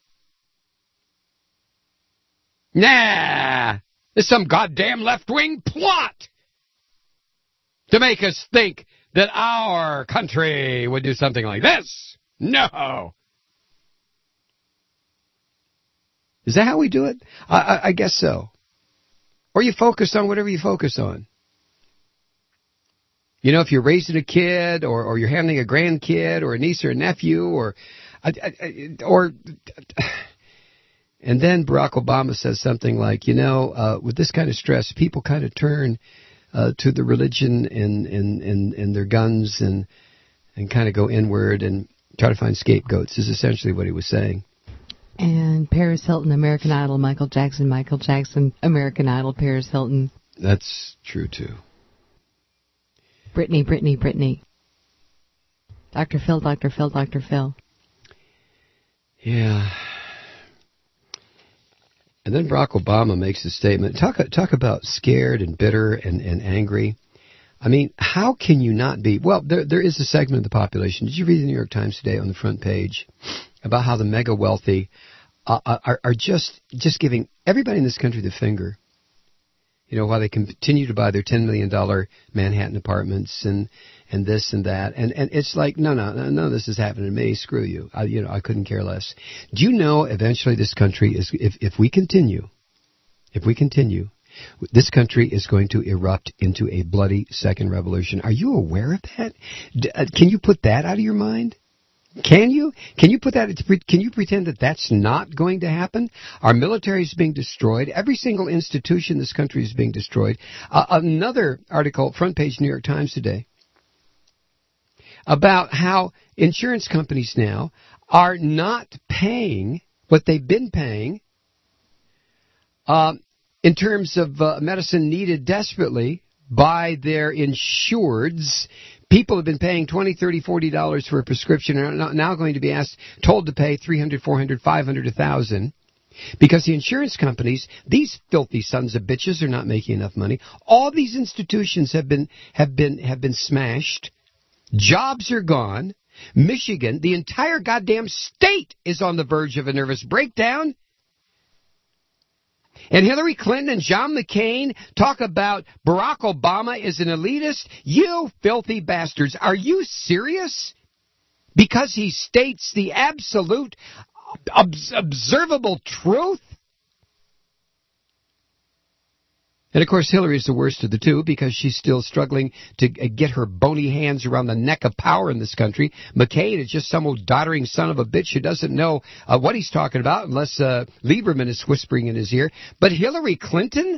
Nah, there's some goddamn left-wing plot to make us think that our country would do something like this. No. Is that how we do it? I, I, I guess so. Or you focus on whatever you focus on. You know, if you're raising a kid, or, or you're handling a grandkid, or a niece or a nephew, or, or, and then Barack Obama says something like, you know, uh, with this kind of stress, people kind of turn uh, to the religion and, and, and, and their guns and, and kind of go inward and try to find scapegoats, is essentially what he was saying. And Paris Hilton, American Idol, Michael Jackson, Michael Jackson, American Idol, Paris Hilton. That's true, too. Britney, Britney, Britney. Doctor Phil, Doctor Phil, Doctor Phil. Yeah. And then Barack Obama makes a statement. Talk talk about scared and bitter and, and angry. I mean, how can you not be? Well, there there is a segment of the population. Did you read the New York Times today on the front page about how the mega wealthy uh, are, are just just giving everybody in this country the finger? You know, while they continue to buy their ten million dollars Manhattan apartments and, and this and that. And, and it's like, no, no, no, none of this is happening to me. Screw you. I, you know, I couldn't care less. Do you know eventually this country is, if, if we continue, if we continue, this country is going to erupt into a bloody second revolution. Are you aware of that? D- uh, can you put that out of your mind? Can you? Can you put that? Can you pretend that that's not going to happen? Our military is being destroyed. Every single institution in this country is being destroyed. Uh, another article, front page New York Times today, about how insurance companies now are not paying what they've been paying uh, in terms of uh, medicine needed desperately by their insureds. People have been paying twenty, thirty, forty dollars for a prescription and are now going to be asked, told to pay three hundred, four hundred, five hundred, one thousand because the insurance companies, these filthy sons of bitches, are not making enough money. All these institutions have been have been have been smashed. Jobs are gone. Michigan, the entire goddamn state is on the verge of a nervous breakdown. And Hillary Clinton and John McCain talk about Barack Obama is an elitist. You filthy bastards. Are you serious? Because he states the absolute ob- observable truth? And, of course, Hillary is the worst of the two because she's still struggling to get her bony hands around the neck of power in this country. McCain is just some old doddering son of a bitch who doesn't know uh, what he's talking about unless uh, Lieberman is whispering in his ear. But Hillary Clinton?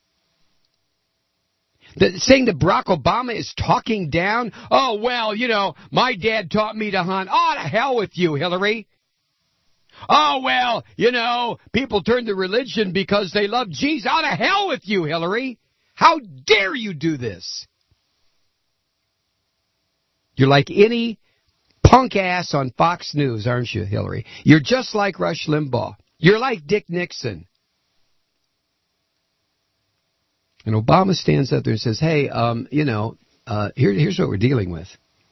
The, saying that Barack Obama is talking down? Oh, well, you know, my dad taught me to hunt. Oh, to hell with you, Hillary. Oh, well, you know, people turn to religion because they love Jesus. Out of hell with you, Hillary. How dare you do this? You're like any punk ass on Fox News, aren't you, Hillary? You're just like Rush Limbaugh. You're like Dick Nixon. And Obama stands up there and says, hey, um, you know, uh, here, here's what we're dealing with.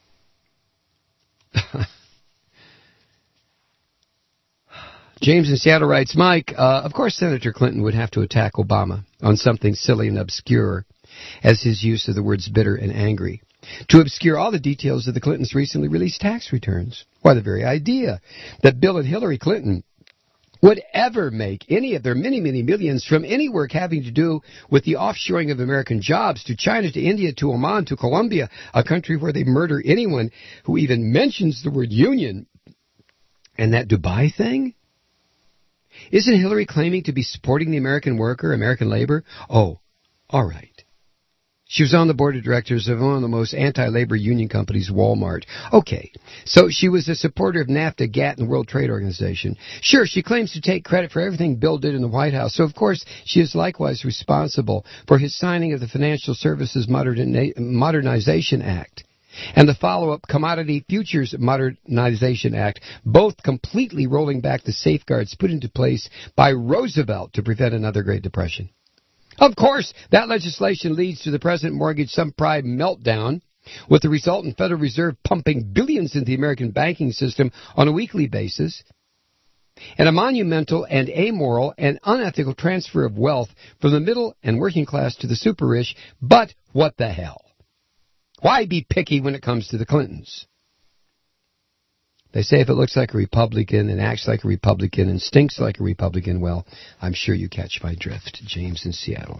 James in Seattle writes, Mike, uh, of course Senator Clinton would have to attack Obama on something silly and obscure as his use of the words bitter and angry, to obscure all the details of the Clintons' recently released tax returns. Why, the very idea that Bill and Hillary Clinton would ever make any of their many, many millions from any work having to do with the offshoring of American jobs to China, to India, to Oman, to Colombia, a country where they murder anyone who even mentions the word union. And that Dubai thing? Isn't Hillary claiming to be supporting the American worker, American labor? Oh, all right. She was on the board of directors of one of the most anti-labor union companies, Walmart. Okay, so she was a supporter of NAFTA, GATT, and World Trade Organization. Sure, she claims to take credit for everything Bill did in the White House, so of course she is likewise responsible for his signing of the Financial Services Moderna- Modernization Act and the follow-up Commodity Futures Modernization Act, both completely rolling back the safeguards put into place by Roosevelt to prevent another Great Depression. Of course, that legislation leads to the present mortgage subprime meltdown, with the resultant Federal Reserve pumping billions into the American banking system on a weekly basis, and a monumental and amoral and unethical transfer of wealth from the middle and working class to the super-rich. But what the hell? Why be picky when it comes to the Clintons? They say if it looks like a Republican and acts like a Republican and stinks like a Republican, well, I'm sure you catch my drift. James in Seattle.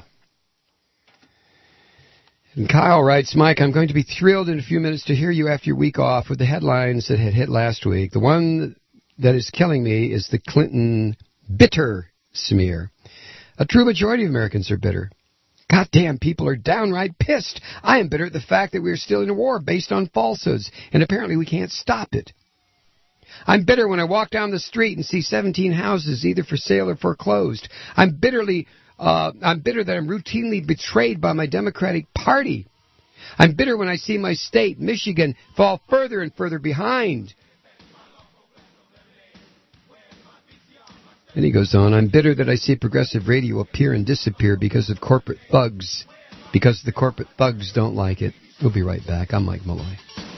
And Kyle writes, Mike, I'm going to be thrilled in a few minutes to hear you after your week off with the headlines that had hit last week. The one that is killing me is the Clinton bitter smear. A true majority of Americans are bitter. Goddamn, people are downright pissed. I am bitter at the fact that we are still in a war based on falsehoods, and apparently we can't stop it. I'm bitter when I walk down the street and see seventeen houses either for sale or foreclosed. I'm bitterly, uh, I'm bitter that I'm routinely betrayed by my Democratic Party. I'm bitter when I see my state, Michigan, fall further and further behind. And he goes on, I'm bitter that I see progressive radio appear and disappear because of corporate thugs, because the corporate thugs don't like it. We'll be right back. I'm Mike Malloy.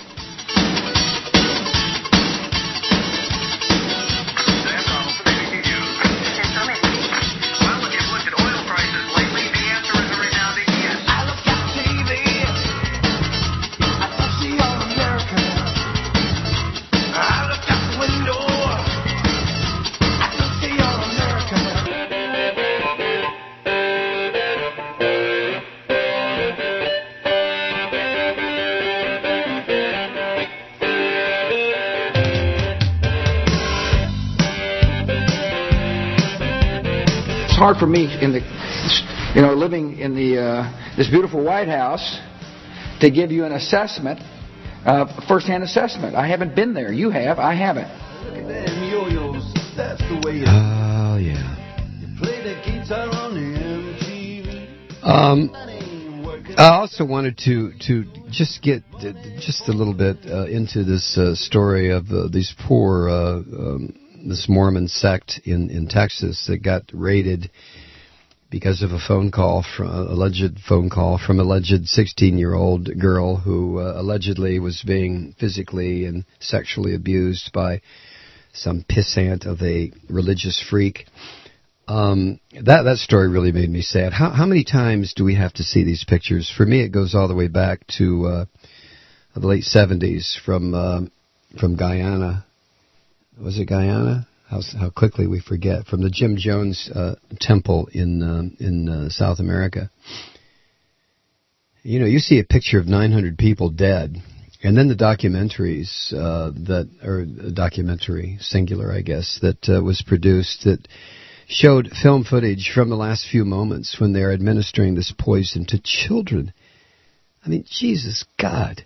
It's hard for me in the, you know, living in the uh, this beautiful White House to give you an assessment, uh, first-hand assessment. I haven't been there. You have. I haven't. Look at them yo-yos. That's the way. Oh yeah. You play the guitar on the M T V. Um, I also wanted to to just get uh, just a little bit uh, into this uh, story of uh, these poor. Uh, um, this Mormon sect in, in Texas that got raided because of a phone call, from uh, alleged phone call from alleged sixteen-year-old girl who uh, allegedly was being physically and sexually abused by some pissant of a religious freak. Um, that that story really made me sad. How how many times do we have to see these pictures? For me, it goes all the way back to uh, the late seventies from uh, from Guyana. Was it Guyana? How, how quickly we forget. From the Jim Jones uh, temple in uh, in uh, South America. You know, you see a picture of nine hundred people dead, and then the documentaries uh, that, or a documentary, singular, I guess, that uh, was produced that showed film footage from the last few moments when they're administering this poison to children. I mean, Jesus God.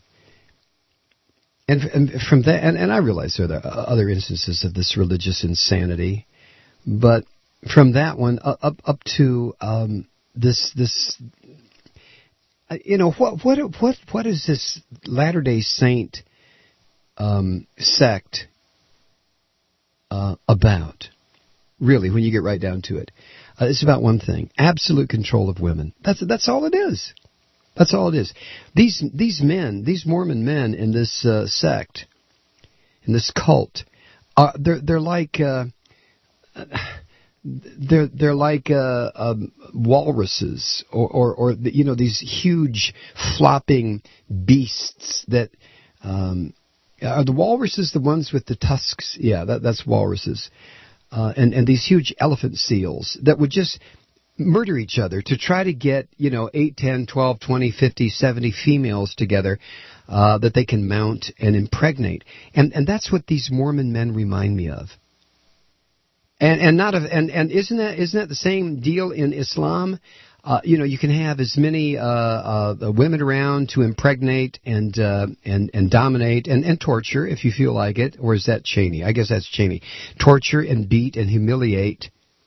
And, and from that, and, and I realize there are other instances of this religious insanity, but from that one up up to um, this this, you know, what what what what is this Latter-day Saint um, sect uh, about? Really, when you get right down to it, uh, it's about one thing: absolute control of women. That's that's all it is. That's all it is. These these men, these Mormon men in this uh, sect, in this cult, uh, they're they're like uh, they're they're like uh, um, walruses, or, or or you know, these huge flopping beasts that um, are the walruses the ones with the tusks? Yeah, that, that's walruses, uh, and and these huge elephant seals that would just murder each other to try to get, you know, eight, ten, twelve, twenty, fifty, seventy females together uh, that they can mount and impregnate. And and that's what these Mormon men remind me of. And and not of and, and isn't that isn't that the same deal in Islam? Uh, you know, you can have as many uh, uh, women around to impregnate and uh, and and dominate and, and torture if you feel like it. Or is that Cheney? I guess that's Cheney. Torture and beat and humiliate.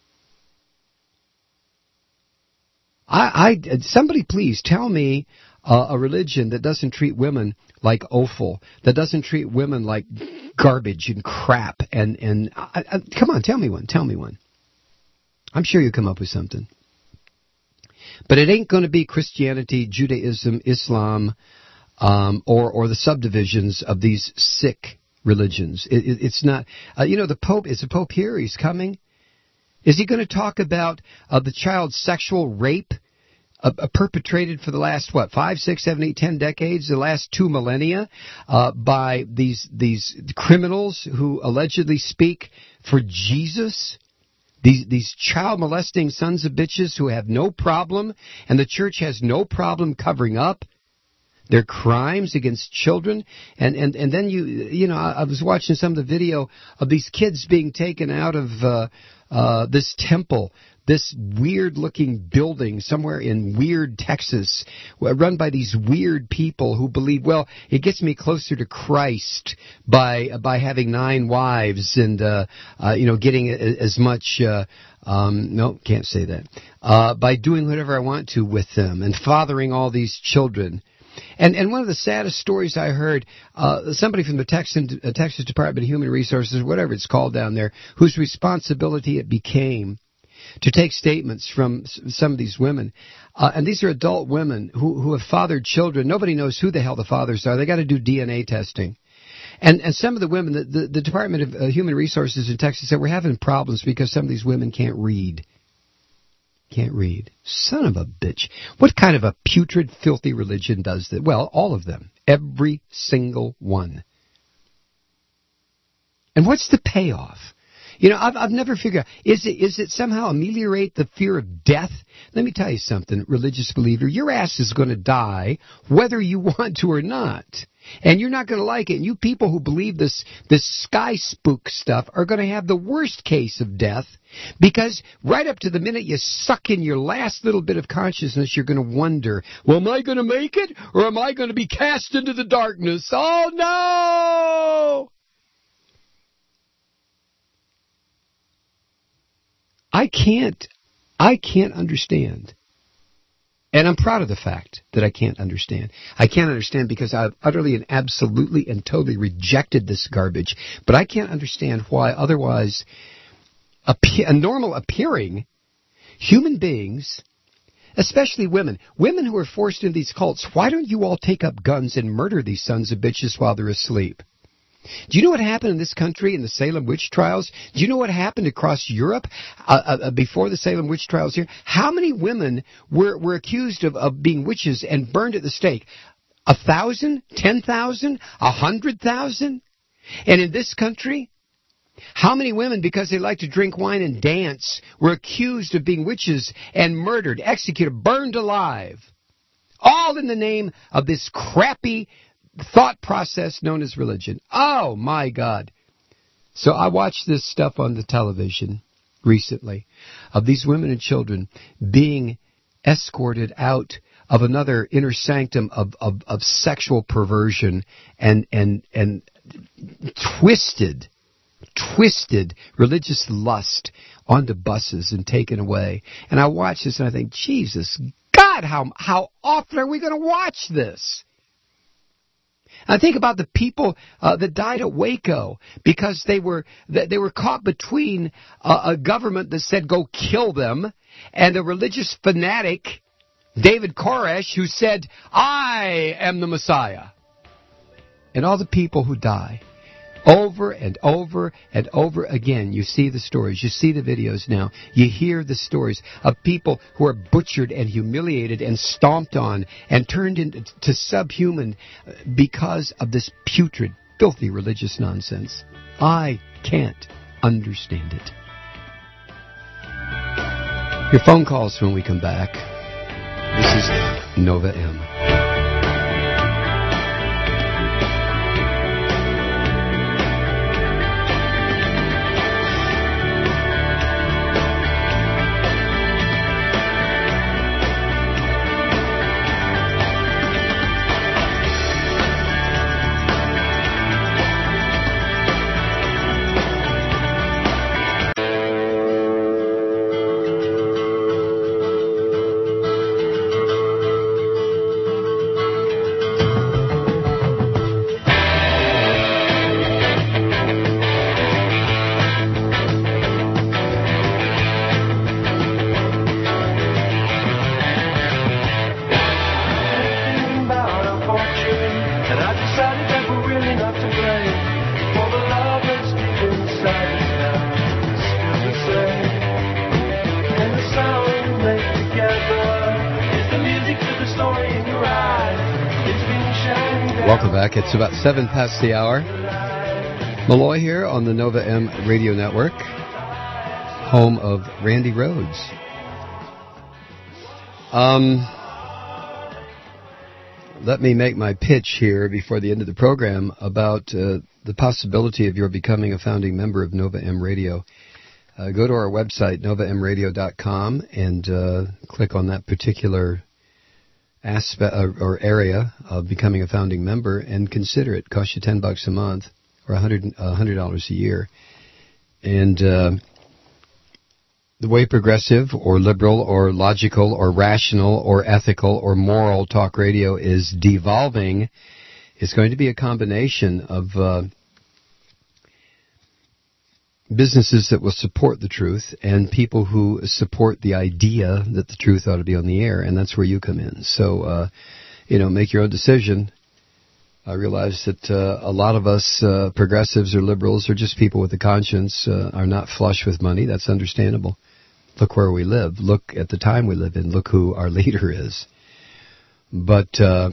I, I somebody please tell me uh, a religion that doesn't treat women like offal, that doesn't treat women like garbage and crap. And and I, I, come on, tell me one. Tell me one. I'm sure you'll come up with something. But it ain't going to be Christianity, Judaism, Islam, um, or or the subdivisions of these sick religions. It, it, it's not. Uh, you know, the Pope is the Pope here. He's coming. Is he going to talk about uh, the child's sexual rape uh, perpetrated for the last, what, five, six, seven, eight, ten decades, the last two millennia, uh, by these these criminals who allegedly speak for Jesus. These these child molesting sons of bitches who have no problem, and the church has no problem covering up their crimes against children. And, and, and then you, you know, I, I was watching some of the video of these kids being taken out of uh, uh, this temple, this weird-looking building somewhere in weird Texas, run by these weird people who believe, well, it gets me closer to Christ by by having nine wives and, uh, uh, you know, getting as much, uh, um, no, can't say that, uh, by doing whatever I want to with them and fathering all these children. And and one of the saddest stories I heard, uh, somebody from the Texan, uh, Texas Department of Human Resources, whatever it's called down there, whose responsibility it became to take statements from some of these women. Uh, and these are adult women who, who have fathered children. Nobody knows who the hell the fathers are. They got to do D N A testing. And and some of the women, the, the, the Department of uh, Human Resources in Texas said, we're having problems because some of these women can't read. Can't read. Son of a bitch. What kind of a putrid, filthy religion does that? Well, all of them. Every single one. And what's the payoff? You know, I've, I've never figured out, is it, is it somehow ameliorate the fear of death? Let me tell you something, religious believer. Your ass is going to die whether you want to or not. And you're not going to like it. And you people who believe this, this sky spook stuff are going to have the worst case of death, because right up to the minute you suck in your last little bit of consciousness, you're going to wonder, well, am I going to make it, or am I going to be cast into the darkness? Oh, no! I can't, I can't understand. And I'm proud of the fact that I can't understand. I can't understand because I've utterly and absolutely and totally rejected this garbage. But I can't understand why otherwise a, a normal appearing human beings, especially women, women who are forced into these cults, why don't you all take up guns and murder these sons of bitches while they're asleep? Do you know what happened in this country in the Salem witch trials? Do you know what happened across Europe uh, uh, before the Salem witch trials here? How many women were, were accused of, of being witches and burned at the stake? A thousand? Ten thousand? A hundred thousand? And in this country, how many women, because they like to drink wine and dance, were accused of being witches and murdered, executed, burned alive? All in the name of this crappy thought process known as religion. Oh, my God. So I watched this stuff on the television recently of these women and children being escorted out of another inner sanctum of, of, of sexual perversion and, and, and twisted, twisted religious lust onto buses and taken away. And I watch this and I think, Jesus God, how, how often are we going to watch this? I think about the people uh, that died at Waco because they were they were caught between uh, a government that said go kill them and a religious fanatic, David Koresh, who said, I am the Messiah. And all the people who die. Over and over and over again, you see the stories. You see the videos now. You hear the stories of people who are butchered and humiliated and stomped on and turned into to subhuman because of this putrid, filthy religious nonsense. I can't understand it. Your phone calls when we come back. This is Nova M. Welcome back. It's about seven past the hour. Malloy here on the Nova M Radio Network, home of Randy Rhodes. Um, let me make my pitch here before the end of the program about uh, the possibility of your becoming a founding member of Nova M Radio. Uh, go to our website, nova m radio dot com, and uh, click on that particular aspect or, or area of becoming a founding member and consider it. It costs you ten bucks a month or one hundred a hundred dollars a year. And uh, the way progressive or liberal or logical or rational or ethical or moral talk radio is devolving, it's going to be a combination of uh, businesses that will support the truth and people who support the idea that the truth ought to be on the air, and that's where you come in. So, uh, you know, make your own decision. I realize that uh, a lot of us uh, progressives or liberals or just people with a conscience uh, are not flush with money. That's understandable. Look where we live. Look at the time we live in. Look who our leader is. But uh,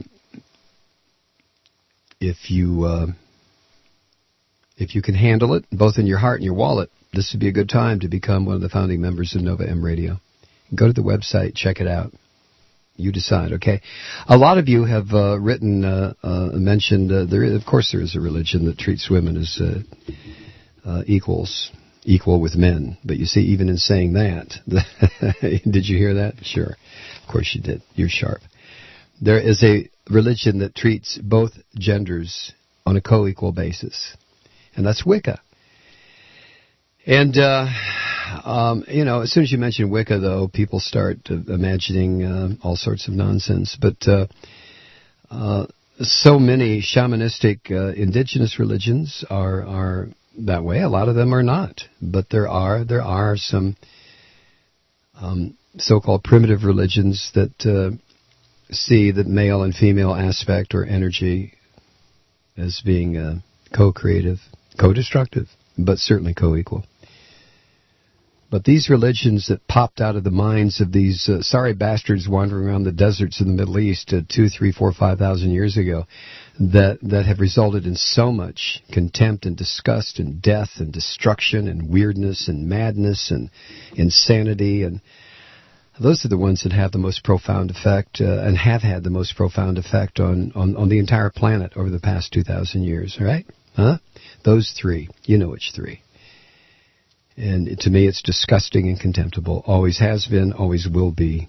if you... Uh, If you can handle it, both in your heart and your wallet, this would be a good time to become one of the founding members of Nova M Radio. Go to the website, check it out. You decide, okay? A lot of you have uh, written, uh, uh, mentioned, uh, there is, of course there is a religion that treats women as uh, uh, equals, equal with men. But you see, even in saying that, did you hear that? Sure. Of course you did. You're sharp. There is a religion that treats both genders on a co-equal basis. And that's Wicca. And, uh, um, you know, as soon as you mention Wicca, though, people start uh, imagining uh, all sorts of nonsense. But uh, uh, so many shamanistic uh, indigenous religions are are that way. A lot of them are not. But there are there are some um, so-called primitive religions that uh, see the male and female aspect or energy as being uh, co-creative. Co-destructive, but certainly co-equal. But these religions that popped out of the minds of these uh, sorry bastards wandering around the deserts of the Middle East uh, two, three, four, five thousand years ago, that that have resulted in so much contempt and disgust and death and destruction and weirdness and madness and insanity, and those are the ones that have the most profound effect uh, and have had the most profound effect on, on, on the entire planet over the past two thousand years, right? Huh? Those three. You know which three. And to me, it's disgusting and contemptible. Always has been, always will be.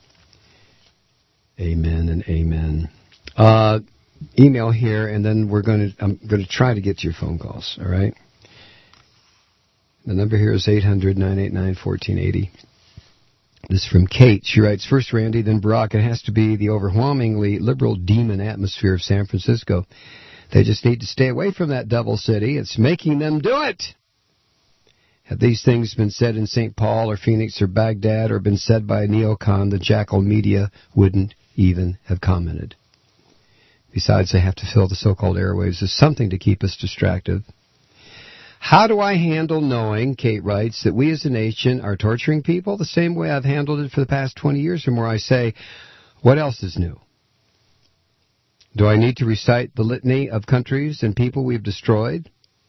Amen and amen. Uh, email here, and then we're going to. I'm going to try to get to your phone calls. All right. The number here is eight hundred, nine eight nine, one four eight zero. This is from Kate. She writes, first Randy, then Barack. It has to be the overwhelmingly liberal demon atmosphere of San Francisco. They just need to stay away from that devil city. It's making them do it. Have these things been said in Saint Paul or Phoenix or Baghdad or been said by a neocon, the jackal media wouldn't even have commented. Besides, they have to fill the so-called airwaves with something to keep us distracted. How do I handle knowing, Kate writes, that we as a nation are torturing people the same way I've handled it for the past twenty years or more? I say, what else is new? Do I need to recite the litany of countries and people we've destroyed?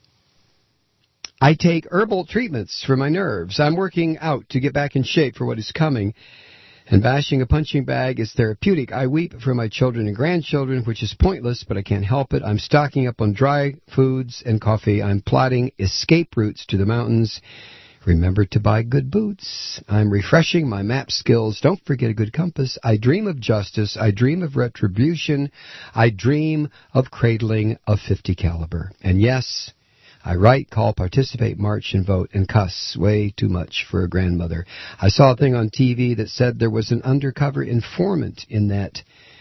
I take herbal treatments for my nerves. I'm working out to get back in shape for what is coming. And bashing a punching bag is therapeutic. I weep for my children and grandchildren, which is pointless, but I can't help it. I'm stocking up on dry foods and coffee. I'm plotting escape routes to the mountains. Remember to buy good boots. I'm refreshing my map skills. Don't forget a good compass. I dream of justice. I dream of retribution. I dream of cradling a fifty caliber. And yes, I write, call, participate, march, and vote, and cuss way too much for a grandmother. I saw a thing on T V that said there was an undercover informant in that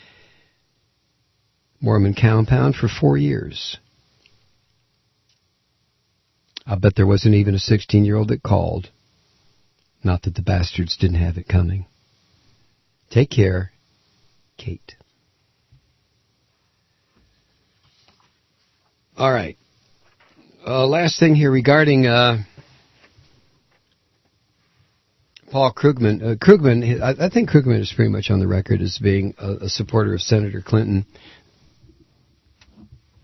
Mormon compound for four years. I bet there wasn't even a sixteen-year-old that called. Not that the bastards didn't have it coming. Take care, Kate. All right. Uh, last thing here regarding uh, Paul Krugman. Uh, Krugman, I, I think Krugman is pretty much on the record as being a, a supporter of Senator Clinton.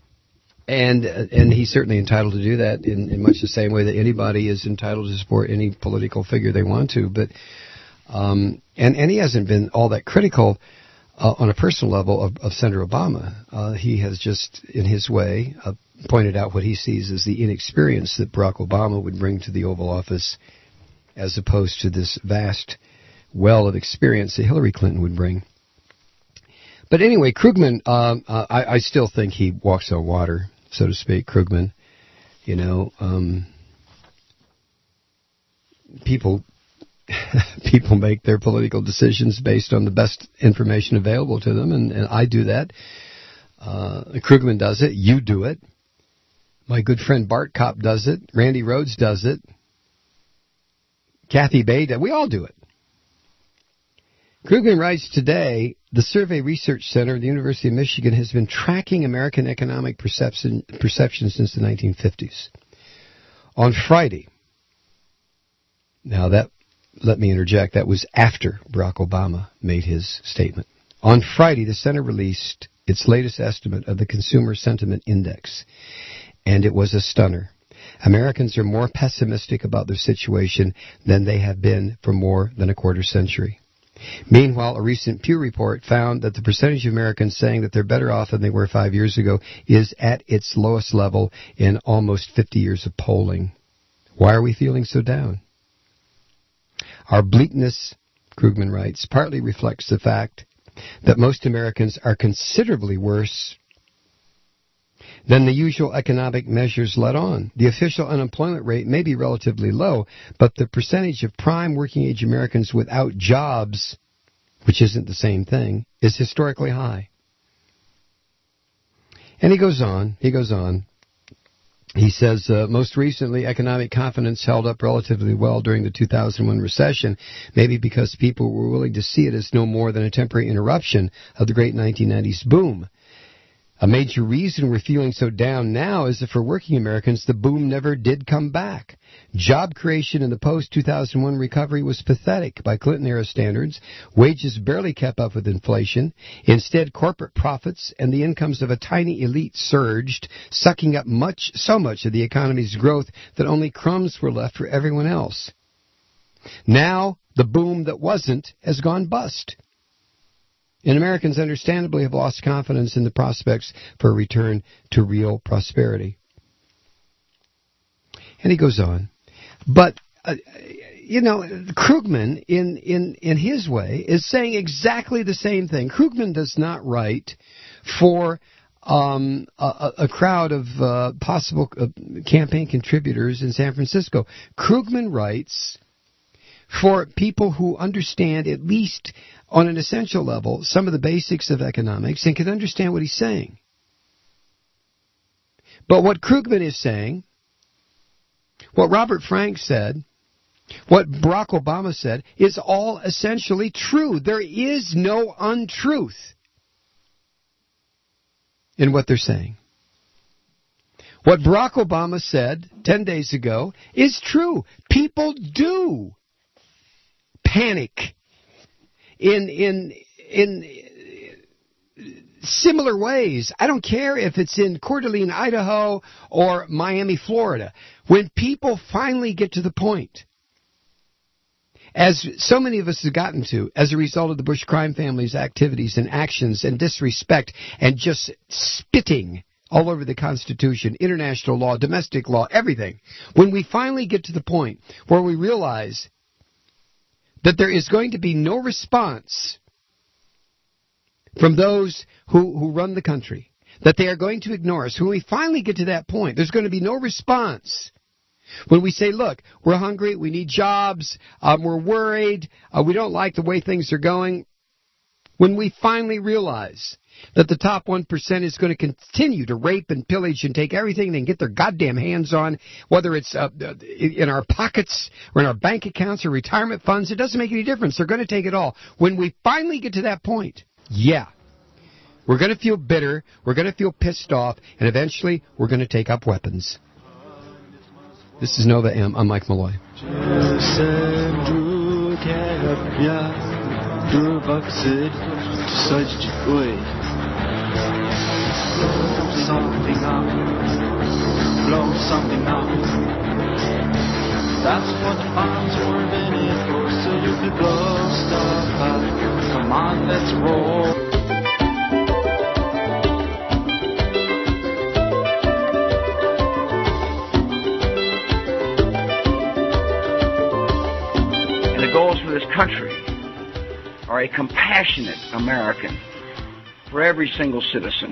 And uh, and he's certainly entitled to do that in, in much the same way that anybody is entitled to support any political figure they want to. But um, and and he hasn't been all that critical uh, on a personal level of, of Senator Obama. Uh, he has just, in his way, uh, pointed out what he sees as the inexperience that Barack Obama would bring to the Oval Office, as opposed to this vast well of experience that Hillary Clinton would bring. But anyway, Krugman, uh, uh, I, I still think he walks on water, so to speak, Krugman. You know, um, people people make their political decisions based on the best information available to them, and, and I do that. Uh, Krugman does it. You do it. My good friend Bart Kopp does it. Randy Rhodes does it. Kathy Bay does it. We all do it. Krugman writes today, the Survey Research Center of the University of Michigan has been tracking American economic perception, perception since the nineteen fifties. On Friday, now that, let me interject, that was after Barack Obama made his statement. On Friday, the center released its latest estimate of the Consumer Sentiment Index, and it was a stunner. Americans are more pessimistic about their situation than they have been for more than a quarter century. Meanwhile, a recent Pew report found that the percentage of Americans saying that they're better off than they were five years ago is at its lowest level in almost fifty years of polling. Why are we feeling so down? Our bleakness, Krugman writes, partly reflects the fact that most Americans are considerably worse than the usual economic measures let on. The official unemployment rate may be relatively low, but the percentage of prime working-age Americans without jobs, which isn't the same thing, is historically high. And he goes on, he goes on. He says, uh, most recently, economic confidence held up relatively well during the two thousand one recession, maybe because people were willing to see it as no more than a temporary interruption of the great nineteen nineties boom. A major reason we're feeling so down now is that for working Americans, the boom never did come back. Job creation in the post two thousand one recovery was pathetic by Clinton-era standards. Wages barely kept up with inflation. Instead, corporate profits and the incomes of a tiny elite surged, sucking up much, so much of the economy's growth that only crumbs were left for everyone else. Now, the boom that wasn't has gone bust. And Americans understandably have lost confidence in the prospects for a return to real prosperity. And he goes on. But, uh, you know, Krugman, in, in, in his way, is saying exactly the same thing. Krugman does not write for um, a, a crowd of uh, possible uh, campaign contributors in San Francisco. Krugman writes for people who understand, at least on an essential level, some of the basics of economics and can understand what he's saying. But what Krugman is saying, what Robert Frank said, what Barack Obama said, is all essentially true. There is no untruth in what they're saying. What Barack Obama said ten days ago is true. People do panic in in in similar ways. I don't care if it's in Coeur d'Alene, Idaho, or Miami, Florida. When people finally get to the point, as so many of us have gotten to as a result of the Bush crime family's activities and actions and disrespect and just spitting all over the Constitution, international law, domestic law, everything, when we finally get to the point where we realize that there is going to be no response from those who, who run the country, that they are going to ignore us. When we finally get to that point, there's going to be no response. When we say, look, we're hungry, we need jobs, um, we're worried, uh, we don't like the way things are going. When we finally realize that the top one percent is going to continue to rape and pillage and take everything they can get their goddamn hands on, whether it's uh, in our pockets or in our bank accounts or retirement funds, it doesn't make any difference. They're going to take it all. When we finally get to that point, yeah, we're going to feel bitter, we're going to feel pissed off, and eventually we're going to take up weapons. This is Nova M. I'm Mike Malloy. Durchwachsen, du sollst, ui. blow something up, blow something up. That's what the bombs were in it for, so you could blow stuff up. Come on, let's roll. And the goals for this country are a compassionate American for every single citizen.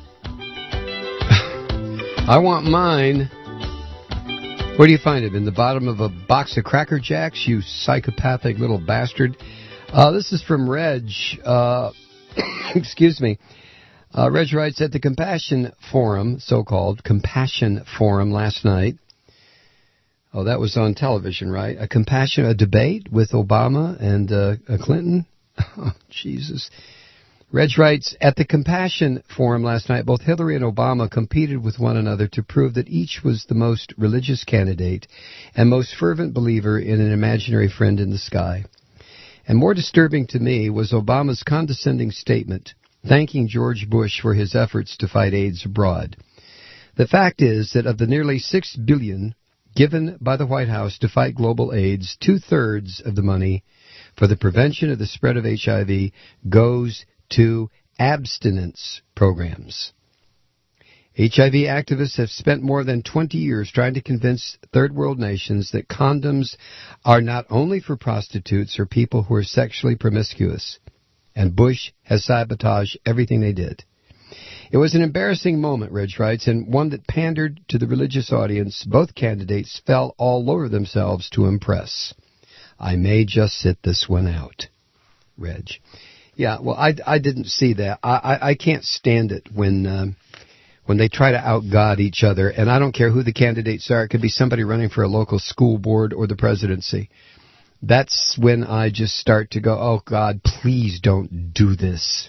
I want mine. Where do you find it? In the bottom of a box of Cracker Jacks, you psychopathic little bastard. Uh, this is from Reg. Uh, excuse me. Uh, Reg writes, at the Compassion Forum, so-called Compassion Forum last night. Oh, that was on television, right? A compassion, a debate with Obama and uh, Clinton. Oh, Jesus. Reg writes, at the Compassion Forum last night, both Hillary and Obama competed with one another to prove that each was the most religious candidate and most fervent believer in an imaginary friend in the sky. And more disturbing to me was Obama's condescending statement thanking George Bush for his efforts to fight AIDS abroad. The fact is that of the nearly six billion dollars given by the White House to fight global AIDS, two-thirds of the money for the prevention of the spread of H I V goes to abstinence programs. H I V activists have spent more than twenty years trying to convince third world nations that condoms are not only for prostitutes or people who are sexually promiscuous, and Bush has sabotaged everything they did. It was an embarrassing moment, Reg writes, and one that pandered to the religious audience. Both candidates fell all over themselves to impress. I may just sit this one out. Reg. Yeah, well, I, I didn't see that. I, I, I can't stand it when uh, when they try to out-God each other, and I don't care who the candidates are. It could be somebody running for a local school board or the presidency. That's when I just start to go, oh, God, please don't do this.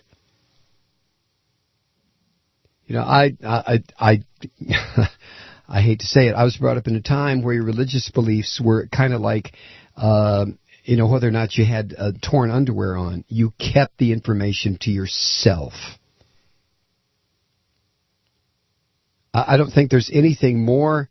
You know, I, I, I, I hate to say it. I was brought up in a time where your religious beliefs were kind of like, uh, you know, whether or not you had uh, torn underwear on. You kept the information to yourself. I, I don't think there's anything more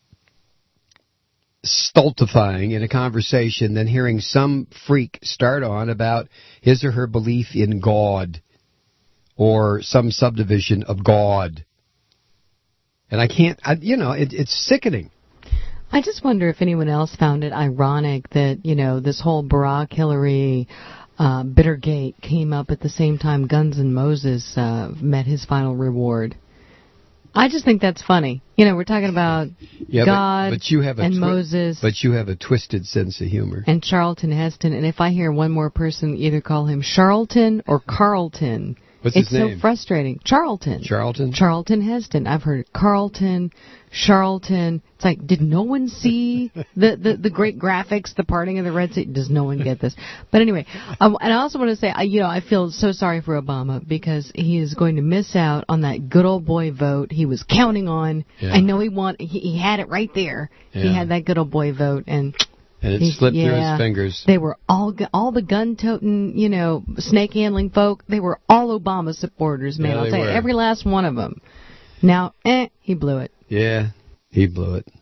stultifying in a conversation than hearing some freak start on about his or her belief in God or some subdivision of God. And I can't, I, you know, it, it's sickening. I just wonder if anyone else found it ironic that, you know, this whole Barack Hillary uh, Bittergate came up at the same time Guns N' Moses uh, met his final reward. I just think that's funny. You know, we're talking about yeah, God but, but you have a and twi- Moses. But you have a twisted sense of humor. And Charlton Heston. And if I hear one more person either call him Charlton or Carlton, What's it's his name? so frustrating. Charlton. Charlton? Charlton Heston. I've heard Carlton, Charlton. It's like, did no one see the, the, the great graphics, the parting of the Red Sea? Does no one get this? But anyway, um, and I also want to say, I, you know, I feel so sorry for Obama because he is going to miss out on that good old boy vote he was counting on. Yeah. I know he want he, he had it right there. Yeah. He had that good old boy vote, and And it he, slipped yeah, through his fingers. They were all gu- all the gun-toting, you know, snake-handling folk. They were all Obama supporters, man. Yeah, I'll they tell you, were. every last one of them. Now, eh, he blew it. Yeah, he blew it.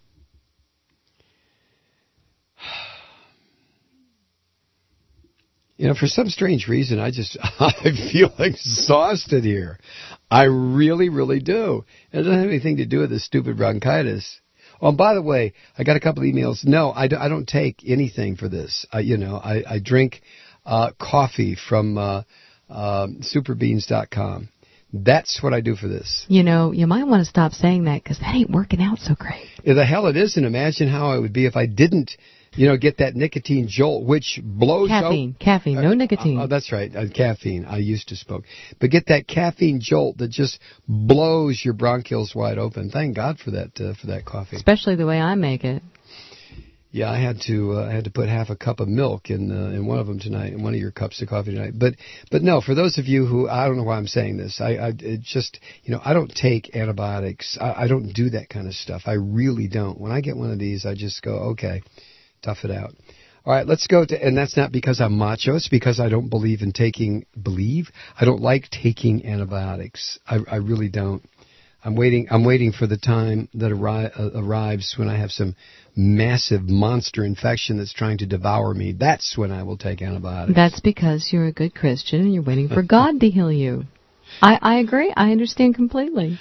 You know, for some strange reason, I just I feel exhausted here. I really, really do. It doesn't have anything to do with this stupid bronchitis. Oh, and by the way, I got a couple of emails. No, I, do, I don't take anything for this. I, you know, I, I drink uh, coffee from uh, uh, superbeans dot com. That's what I do for this. You know, you might want to stop saying that because that ain't working out so great. Yeah, the hell it isn't. Imagine how I would be if I didn't, you know, get that nicotine jolt, which blows Caffeine, out. caffeine, no uh, nicotine. Oh, that's right, uh, caffeine. I used to smoke. But get that caffeine jolt that just blows your bronchioles wide open. Thank God for that uh, for that coffee. Especially the way I make it. Yeah, I had to uh, I had to put half a cup of milk in uh, in one of them tonight, in one of your cups of coffee tonight. But but no, for those of you who, I don't know why I'm saying this. I, I it just you know I don't take antibiotics. I, I don't do that kind of stuff. I really don't. When I get one of these, I just go, okay, tough it out. All right, let's go to, and that's not because I'm macho. It's because I don't believe in taking, believe? I don't like taking antibiotics. I, I really don't. I'm waiting, I'm waiting for the time that arri- uh, arrives when I have some massive monster infection that's trying to devour me. That's when I will take antibiotics. That's because you're a good Christian and you're waiting for God to heal you. I, I agree. I understand completely.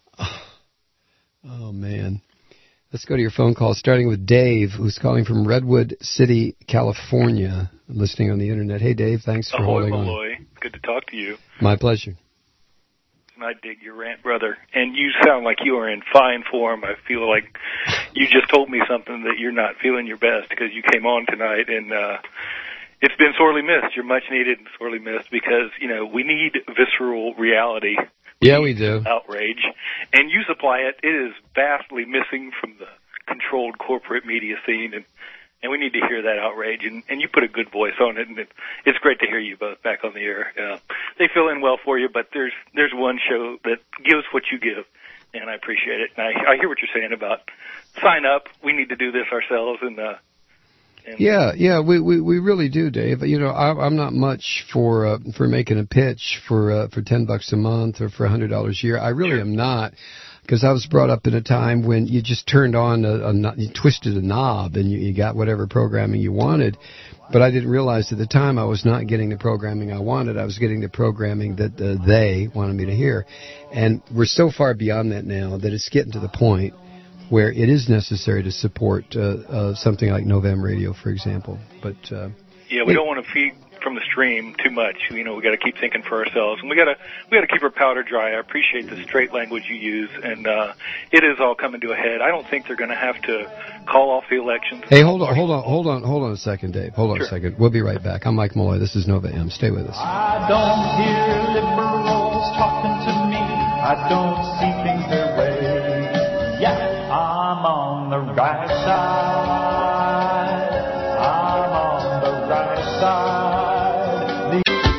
Oh, man. Let's go to your phone call, starting with Dave, who's calling from Redwood City, California, listening on the Internet. Hey, Dave, thanks for Ahoy, holding Malloy. on. Good to talk to you. My pleasure. And I dig your rant, brother. And you sound like you are in fine form. I feel like you just told me something that you're not feeling your best because you came on tonight, and uh, it's been sorely missed. You're much needed and sorely missed because, you know, we need visceral reality. Yeah, we do. Outrage. And you supply it. It is vastly missing from the controlled corporate media scene, and, and we need to hear that outrage. And, and you put a good voice on it, and it, it's great to hear you both back on the air. Uh, they fill in well for you, but there's there's one show that gives what you give, and I appreciate it. And I, I hear what you're saying about sign up. We need to do this ourselves, and uh, And yeah, yeah, we, we, we really do, Dave. You know, I, I'm not much for uh, for making a pitch for uh, for ten bucks a month or for a hundred dollars a year. I really am not, because I was brought up in a time when you just turned on a, a you twisted a knob and you, you got whatever programming you wanted. But I didn't realize at the time I was not getting the programming I wanted. I was getting the programming that uh, they wanted me to hear, and we're so far beyond that now that it's getting to the point where it is necessary to support uh, uh, something like Novem Radio, for example. But uh, yeah, we it, don't want to feed from the stream too much. You know, we got to keep thinking for ourselves, and we got to we got to keep our powder dry. I appreciate the straight language you use, and uh, it is all coming to a head. I don't think they're going to have to call off the elections. Hey, hold on, hold on, hold on, hold on a second, Dave. Hold on sure. a second. We'll be right back. I'm Mike Malloy. This is Nova M. Stay with us. I don't hear liberals talking to me. I don't see things their way. Yeah. I'm on the right side. I'm on the right side.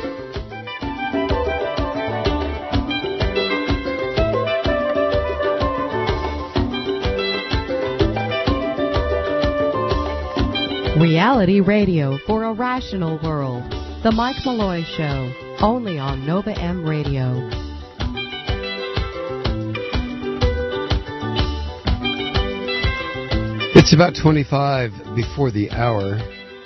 The Reality radio for a rational world. The Mike Malloy Show, only on Nova M Radio. It's about twenty-five before the hour.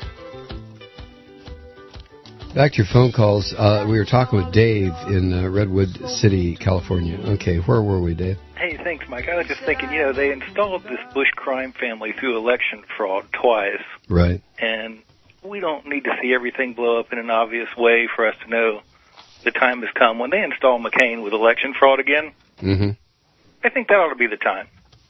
Back to your phone calls. Uh, we were talking with Dave in uh, Redwood City, California. Okay, where were we, Dave? Hey, thanks, Mike. I was just thinking, you know, they installed this Bush crime family through election fraud twice. Right. And we don't need to see everything blow up in an obvious way for us to know the time has come. When they install McCain with election fraud again, mm-hmm. I think that ought to be the time.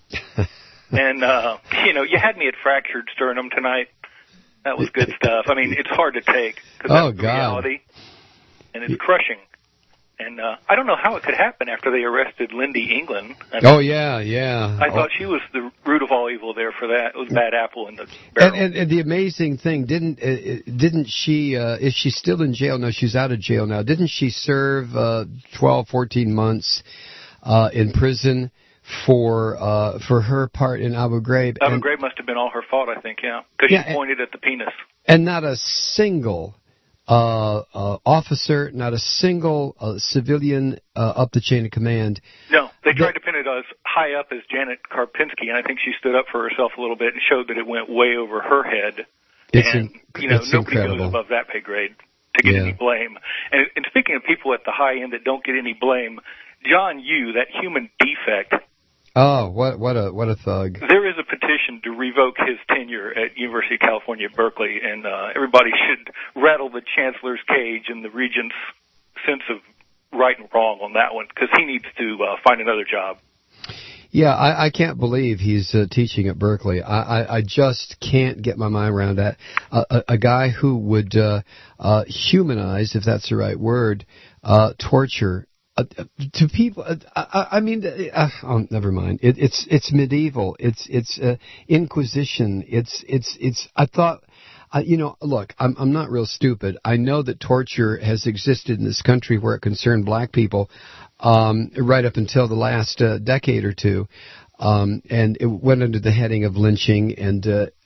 And, uh, you know, you had me at fractured sternum tonight. That was good stuff. I mean, it's hard to take because oh, that's the God. reality, and it's crushing. And uh, I don't know how it could happen after they arrested Lindy England. I mean, oh, yeah, yeah. I thought oh. she was the root of all evil there for that. It was bad apple in the barrel. And, and, and the amazing thing, didn't uh, didn't she, uh, is she still in jail? No, she's out of jail now. Didn't she serve uh, twelve, fourteen months uh, in prison for uh, for her part in Abu Ghraib? Abu and, Ghraib must have been all her fault, I think, yeah. Because yeah, she pointed at the penis. And not a single uh, uh, officer, not a single uh, civilian uh, up the chain of command. No, they tried to pin it as high up as Janet Karpinski, and I think she stood up for herself a little bit and showed that it went way over her head. It's and, in, you know, it's nobody incredible. goes above that pay grade to get yeah. any blame. And, and speaking of people at the high end that don't get any blame, John Yoo, that human defect. Oh, what what a what a thug! There is a petition to revoke his tenure at University of California, Berkeley, and uh, everybody should rattle the chancellor's cage and the regent's sense of right and wrong on that one, because he needs to uh, find another job. Yeah, I, I can't believe he's uh, teaching at Berkeley. I, I, I just can't get my mind around that. Uh, a, a guy who would uh, uh, humanize, if that's the right word, uh, torture. Uh, to people, uh, I, I mean, uh, oh, never mind. It, it's it's medieval. It's it's uh, Inquisition. It's it's it's. I thought, uh, you know, look, I'm I'm not real stupid. I know that torture has existed in this country where it concerned black people, um, right up until the last uh, decade or two, um, and it went under the heading of lynching. And uh,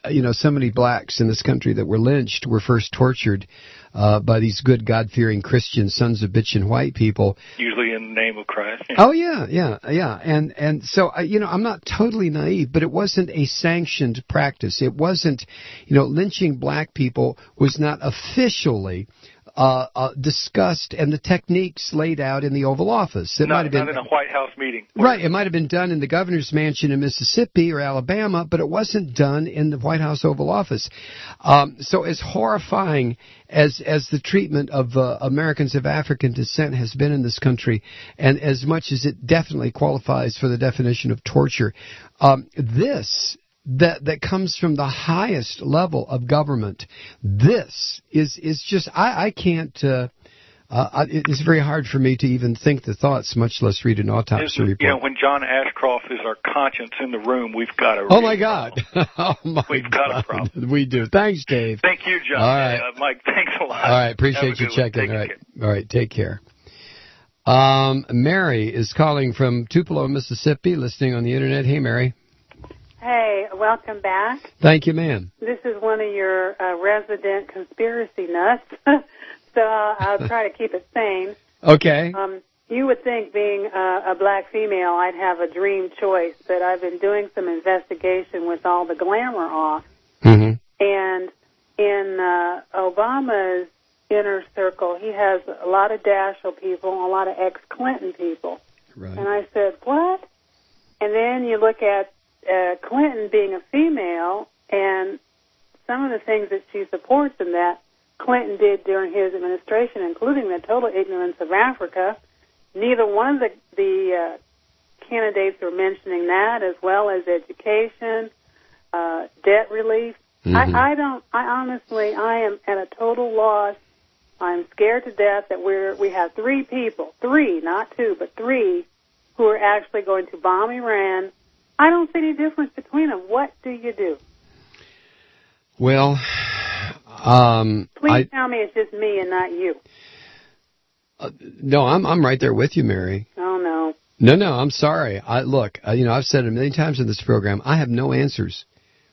you know, so many blacks in this country that were lynched were first tortured uh, by these good God-fearing Christian sons of bitchin' white people. Usually in the name of Christ. Yeah. Oh yeah, yeah, yeah, and and so uh, you know, I'm not totally naive, but it wasn't a sanctioned practice. It wasn't, you know, lynching black people was not officially uh, uh, discussed, and the techniques laid out in the Oval Office. It not, might have been not in a White House meeting. Right, it might have been done in the governor's mansion in Mississippi or Alabama, but it wasn't done in the White House Oval Office. Um, so as horrifying as as the treatment of uh, Americans of African descent has been in this country, and as much as it definitely qualifies for the definition of torture, um, this that that comes from the highest level of government, this is is just I, I can't. Uh, Uh, it's very hard for me to even think the thoughts, much less read an autopsy It's, report. You know, when John Ashcroft is our conscience in the room, we've got a Oh, my God. oh, my We've God. got a problem. We do. Thanks, Dave. Thank you, John. All right. Uh, Mike, thanks a lot. All right. Appreciate you checking. All right. All right. Take care. Um, Mary is calling from Tupelo, Mississippi, listening on the Internet. Hey, Mary. Hey, welcome back. Thank you, ma'am. This is one of your uh, resident conspiracy nuts, so I'll, I'll try to keep it sane. Okay. Um, you would think, being uh, a black female, I'd have a dream choice, but I've been doing some investigation with all the glamour off. Mm-hmm. And in uh, Obama's inner circle, he has a lot of Daschle people, a lot of ex-Clinton people. Right. And I said, what? And then you look at uh, Clinton being a female, and some of the things that she supports in that Clinton did during his administration, including the total ignorance of Africa. Neither one of the, the uh, candidates were mentioning that, as well as education, uh, debt relief. Mm-hmm. I, I don't. I honestly, I am at a total loss. I'm scared to death that we're we have three people, three, not two, but three, who are actually going to bomb Iran. I don't see any difference between them. What do you do? Well. Um, Please I, tell me it's just me and not you. Uh, no, I'm I'm right there with you, Mary. Oh no. No, no, I'm sorry. I look, uh, you know, I've said it a million times in this program. I have no answers.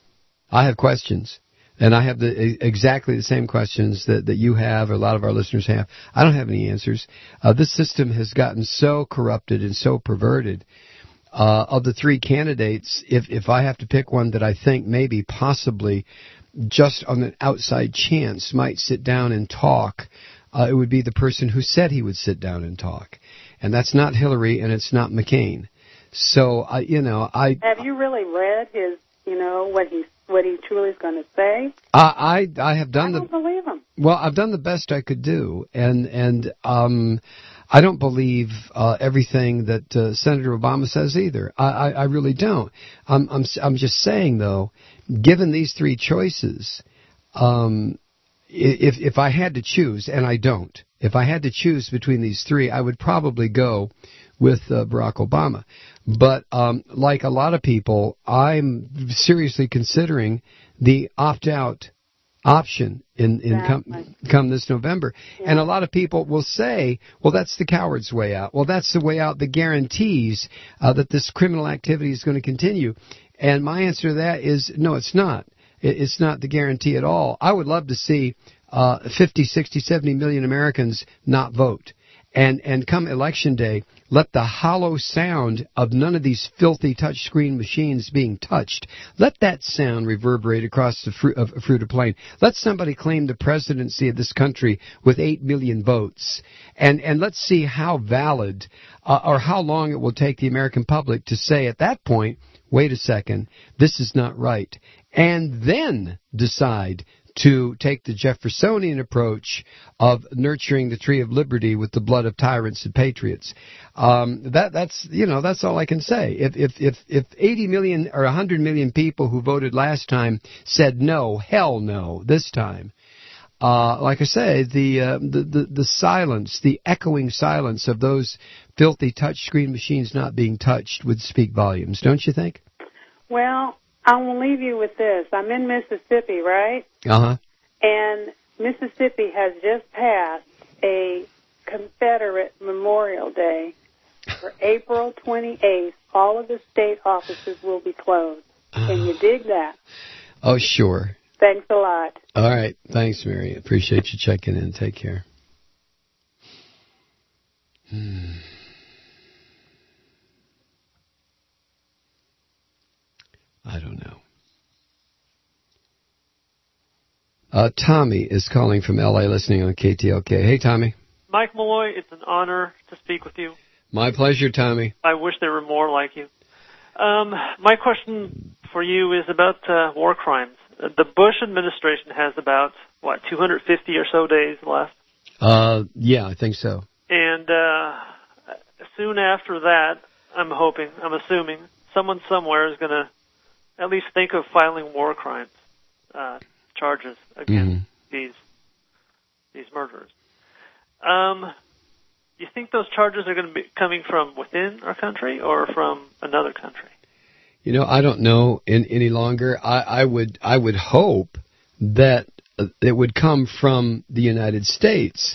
I have questions, and I have the exactly the same questions that that you have, or a lot of our listeners have. I don't have any answers. Uh, this system has gotten so corrupted and so perverted. Uh, of the three candidates, if if I have to pick one that I think maybe possibly just on an outside chance might sit down and talk, uh, it would be the person who said he would sit down and talk. And that's not Hillary, and it's not McCain. So, I, you know, I... Have you really read his, you know, what he what he truly is going to say? I, I, I have done I don't the... believe him. Well, I've done the best I could do, and, and um, I don't believe uh, everything that uh, Senator Obama says either. I, I, I really don't. I'm, I'm, I'm just saying, though, given these three choices, um, if if I had to choose, and I don't, if I had to choose between these three, I would probably go with uh, Barack Obama. But um, like a lot of people, I'm seriously considering the opt-out option in, in exactly. come, come this November. Yeah. And a lot of people will say, well, that's the coward's way out. Well, that's the way out that guarantees uh, that this criminal activity is going to continue. And my answer to that is, no, it's not. It's not the guarantee at all. I would love to see uh, fifty, sixty, seventy million Americans not vote. And and come election day, let the hollow sound of none of these filthy touchscreen machines being touched, let that sound reverberate across the Fru- of Fruita Plain. Let somebody claim the presidency of this country with eight million votes. And, and let's see how valid uh, or how long it will take the American public to say at that point, wait a second, this is not right. And then decide to take the Jeffersonian approach of nurturing the tree of liberty with the blood of tyrants and patriots. Um, that that's you know that's all I can say. If if if if eighty million or one hundred million people who voted last time said no, hell no this time. Uh, like I say, the, uh, the the the silence, the echoing silence of those filthy touchscreen machines not being touched would speak volumes, don't you think? Well, I will leave you with this. I'm in Mississippi, right? Uh-huh. And Mississippi has just passed a Confederate Memorial Day. For April twenty-eighth, all of the state offices will be closed. Can you dig that? Oh, sure. Thanks a lot. All right. Thanks, Mary. Appreciate you checking in. Take care. Hmm. I don't know. Uh, Tommy is calling from L A listening on K T L K. Hey, Tommy. Mike Malloy, it's an honor to speak with you. My pleasure, Tommy. I wish there were more like you. Um, my question for you is about uh, war crimes. Uh, the Bush administration has about, what, two hundred fifty or so days left? Uh, yeah, I think so. And uh, soon after that, I'm hoping, I'm assuming, someone somewhere is going to at least think of filing war crimes uh, charges against mm-hmm. these these murderers. Um, you think those charges are going to be coming from within our country or from another country? You know, I don't know in, any longer. I, I would I would hope that it would come from the United States.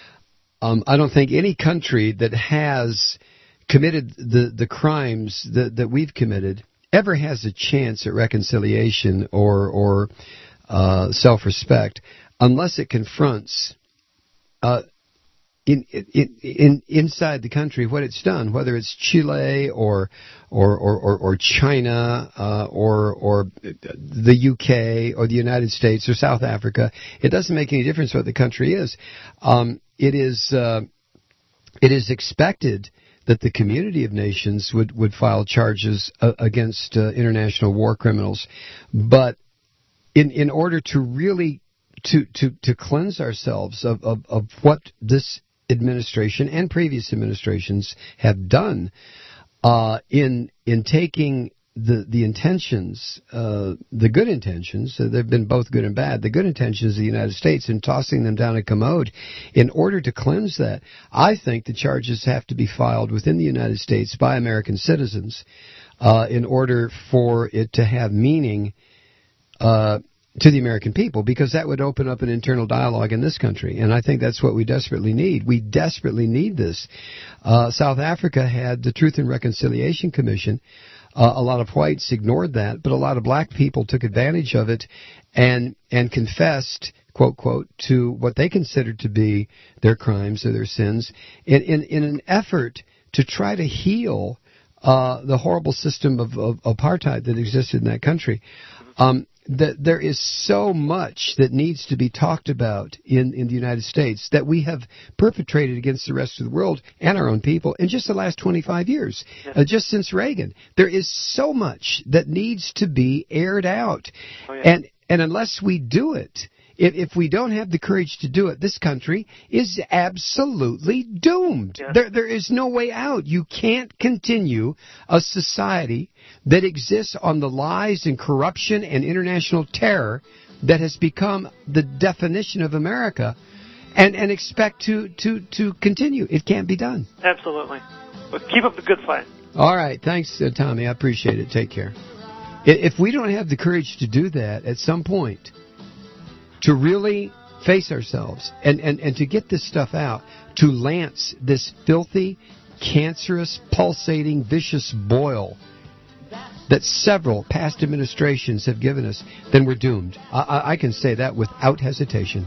Um, I don't think any country that has committed the, the crimes that, that we've committed ever has a chance at reconciliation or or uh, self-respect unless it confronts uh, in, in in inside the country what it's done, whether it's Chile or or or, or, or China uh, or or the U K or the United States or South Africa. It doesn't make any difference what the country is. Um, it is uh, it is expected that the community of nations would, would file charges uh, against uh, international war criminals. But in in order to really to to, to cleanse ourselves of, of, of what this administration and previous administrations have done uh, in in taking the the intentions, uh, the good intentions, uh, they've been both good and bad, the good intentions of the United States and tossing them down a commode, in order to cleanse that, I think the charges have to be filed within the United States by American citizens uh, in order for it to have meaning uh, to the American people, because that would open up an internal dialogue in this country, and I think that's what we desperately need. We desperately need this. Uh, South Africa had the Truth and Reconciliation Commission. Uh, a lot of whites ignored that, but a lot of black people took advantage of it and and confessed, quote, quote, to what they considered to be their crimes or their sins in, in, in an effort to try to heal uh, the horrible system of, of apartheid that existed in that country. Um, that there is so much that needs to be talked about in, in the United States that we have perpetrated against the rest of the world and our own people in just the last twenty-five years, uh, just since Reagan. There is so much that needs to be aired out. Oh, yeah. And and unless we do it, if, if we don't have the courage to do it, this country is absolutely doomed. Yeah. There There is no way out. You can't continue a society that exists on the lies and corruption and international terror that has become the definition of America and, and expect to, to, to continue. It can't be done. Absolutely. But keep up the good fight. All right. Thanks, uh, Tommy. I appreciate it. Take care. If we don't have the courage to do that at some point, to really face ourselves and, and, and to get this stuff out, to lance this filthy, cancerous, pulsating, vicious boil that several past administrations have given us, then we're doomed. I, I can say that without hesitation.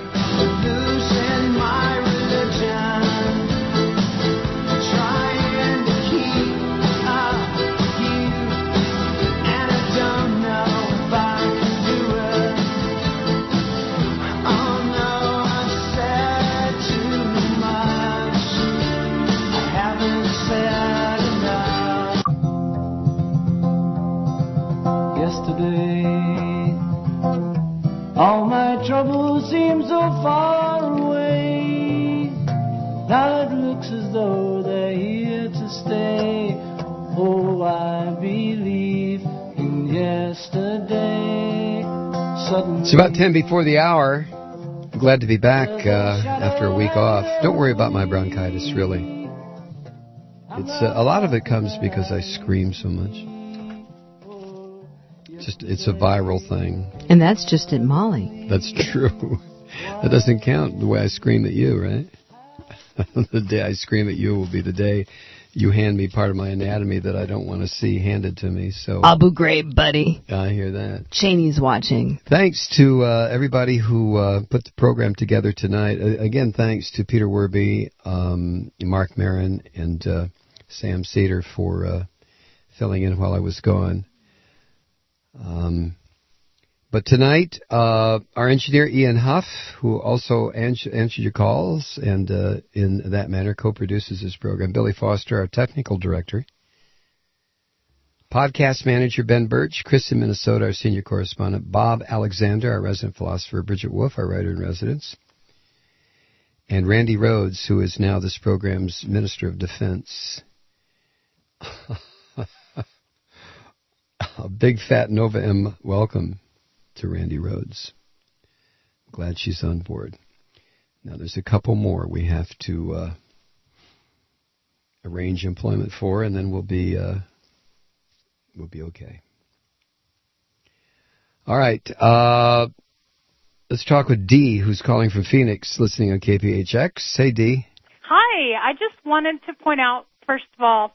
All my troubles seem so far away. Now it looks as though they're here to stay. Oh, I believe in yesterday. Suddenly, it's about ten before the hour. Glad to be back uh, after a week off. Don't worry about my bronchitis, really. It's uh, a lot of it comes because I scream so much. Just, it's a viral thing. And that's just at Molly. That's true. That doesn't count the way I scream at you, right? The day I scream at you will be the day you hand me part of my anatomy that I don't want to see handed to me. So Abu Ghraib, buddy. I hear that. Cheney's watching. Thanks to uh, everybody who uh, put the program together tonight. Uh, again, thanks to Peter Werby, um, Mark Marin, and uh, Sam Cedar for uh, filling in while I was gone. Um, but tonight, uh, our engineer Ian Huff, who also ans- answered your calls and uh, in that manner co-produces this program. Billy Foster, our technical director. Podcast manager Ben Birch. Chris in Minnesota, our senior correspondent. Bob Alexander, our resident philosopher. Bridget Wolf, our writer-in-residence. And Randy Rhodes, who is now this program's Minister of Defense. A big fat Nova M welcome to Randy Rhodes. Glad she's on board. Now there's a couple more we have to uh, arrange employment for, and then we'll be uh, we'll be okay. All right, uh, let's talk with Dee, who's calling from Phoenix, listening on K P H X. Hey, Dee. Hi, I just wanted to point out first of all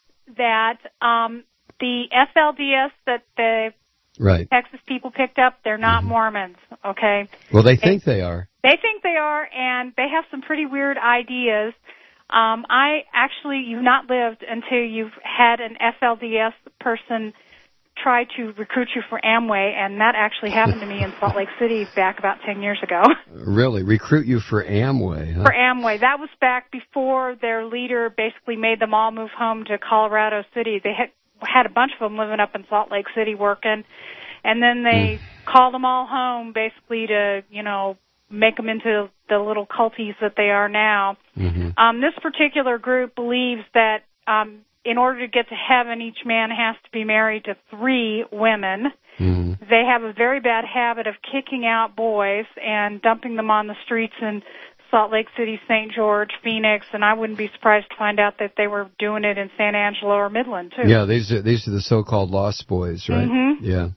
that um, the F L D S that the right. Texas people picked up, they're not Mm-hmm. Mormons, okay? Well, they think they, they are. They think they are, and they have some pretty weird ideas. Um, I actually, you've not lived until you've had an F L D S person try to recruit you for Amway, and that actually happened to me in Salt Lake City back about ten years ago. Really? Recruit you for Amway, huh? For Amway. That was back before their leader basically made them all move home to Colorado City. They had had a bunch of them living up in Salt Lake City working, and then they mm. called them all home basically to, you know, make them into the little culties that they are now. Mm-hmm. Um, this particular group believes that um, in order to get to heaven, each man has to be married to three women. Mm-hmm. They have a very bad habit of kicking out boys and dumping them on the streets in Salt Lake City, Saint George, Phoenix, and I wouldn't be surprised to find out that they were doing it in San Angelo or Midland, too. Yeah, these are, these are the so-called lost boys, right? Mm-hmm. Yeah.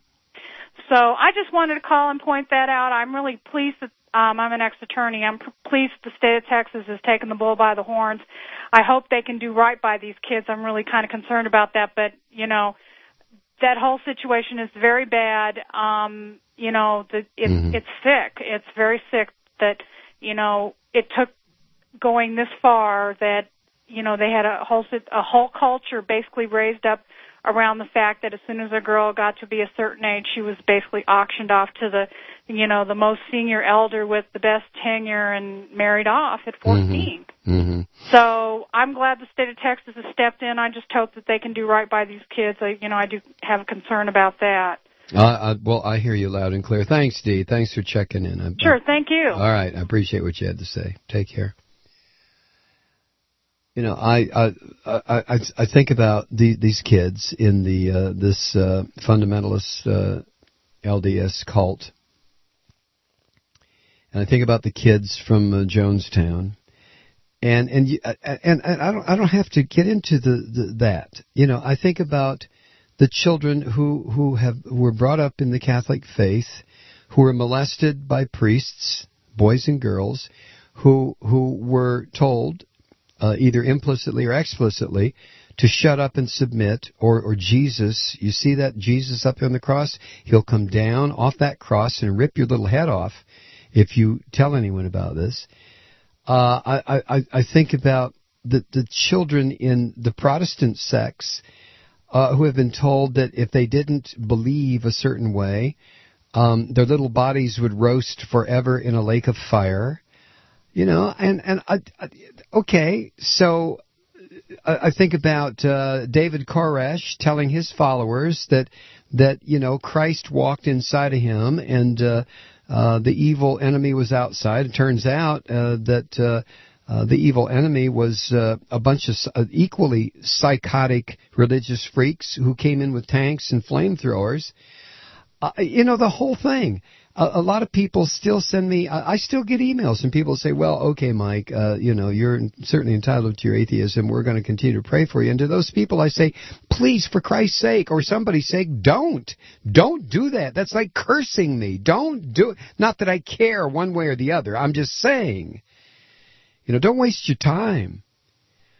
So I just wanted to call and point that out. I'm really pleased that um, I'm an ex-attorney. I'm p- pleased the state of Texas has taken the bull by the horns. I hope they can do right by these kids. I'm really kind of concerned about that, but, you know, that whole situation is very bad. Um, you know, the, it, mm-hmm. it's sick. It's very sick that, you know, it took going this far that, you know, they had a whole a whole culture basically raised up around the fact that as soon as a girl got to be a certain age, she was basically auctioned off to the, you know, the most senior elder with the best tenure and married off at fourteen. Mm-hmm. Mm-hmm. So I'm glad the state of Texas has stepped in. I just hope that they can do right by these kids. I, you know, I do have a concern about that. Uh, uh, well, I hear you loud and clear. Thanks, Dee. Thanks for checking in. I, sure, thank you. All right, I appreciate what you had to say. Take care. You know, I I I, I think about the, these kids in the uh, this uh, fundamentalist uh, L D S cult, and I think about the kids from uh, Jonestown, and and and and I don't I don't have to get into the, the that. You know, I think about the children who who have who were brought up in the Catholic faith, who were molested by priests, boys and girls, who who were told, Uh, either implicitly or explicitly, to shut up and submit, or, or Jesus, you see that Jesus up on the cross? He'll come down off that cross and rip your little head off if you tell anyone about this. Uh, I, I, I think about the, the children in the Protestant sects uh, who have been told that if they didn't believe a certain way, um, their little bodies would roast forever in a lake of fire. You know, and, and I, I, okay, so I, I think about uh, David Koresh telling his followers that, that, you know, Christ walked inside of him and uh, uh, the evil enemy was outside. It turns out uh, that uh, uh, the evil enemy was uh, a bunch of uh, equally psychotic religious freaks who came in with tanks and flamethrowers. Uh, you know, the whole thing. A, a lot of people still send me, I, I still get emails and people say, well, okay, Mike, uh, you know, you're certainly entitled to your atheism. We're going to continue to pray for you. And to those people, I say, please, for Christ's sake, or somebody's sake, don't. Don't do that. That's like cursing me. Don't do it. Not that I care one way or the other. I'm just saying, you know, don't waste your time.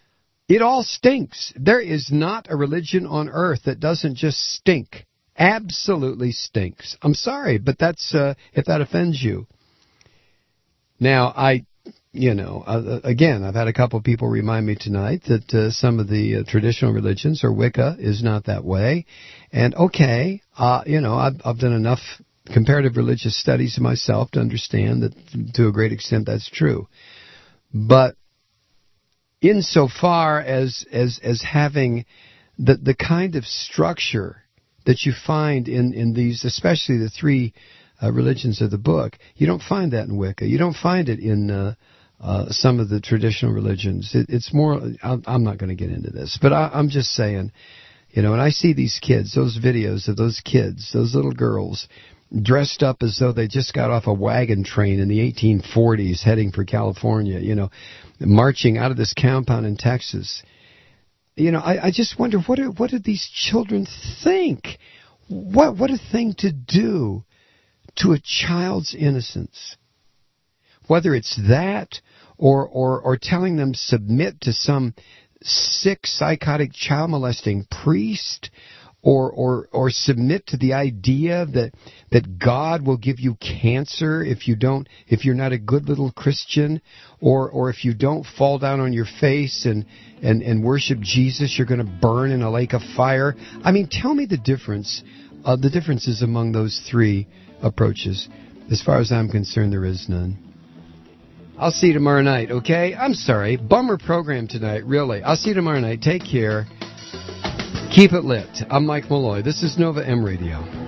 It all stinks. There is not a religion on earth that doesn't just stink. Absolutely stinks. I'm sorry, but that's uh, if that offends you. Now, I, you know, uh, again, I've had a couple of people remind me tonight that uh, some of the uh, traditional religions, or Wicca, is not that way. And okay, uh, you know, I've, I've done enough comparative religious studies myself to understand that to a great extent that's true. But insofar as as as having the the kind of structure that you find in, in these, especially the three uh, religions of the book, you don't find that in Wicca. You don't find it in uh, uh, some of the traditional religions. It, it's more, I'm, I'm not going to get into this, but I, I'm just saying, you know, when I see these kids, those videos of those kids, those little girls, dressed up as though they just got off a wagon train in the eighteen forties heading for California, you know, marching out of this compound in Texas. You know, I, I just wonder, what do, what do these children think? What what a thing to do to a child's innocence. Whether it's that or, or, or telling them submit to some sick, psychotic, child-molesting priest, or, or, or submit to the idea that, that God will give you cancer if you don't, if you're not a good little Christian, or, or if you don't fall down on your face and, and, and worship Jesus, you're going to burn in a lake of fire. I mean, tell me the difference, uh, the differences among those three approaches. As far as I'm concerned, there is none. I'll see you tomorrow night, okay? I'm sorry. Bummer program tonight, really. I'll see you tomorrow night. Take care. Keep it lit. I'm Mike Malloy. This is Nova M Radio.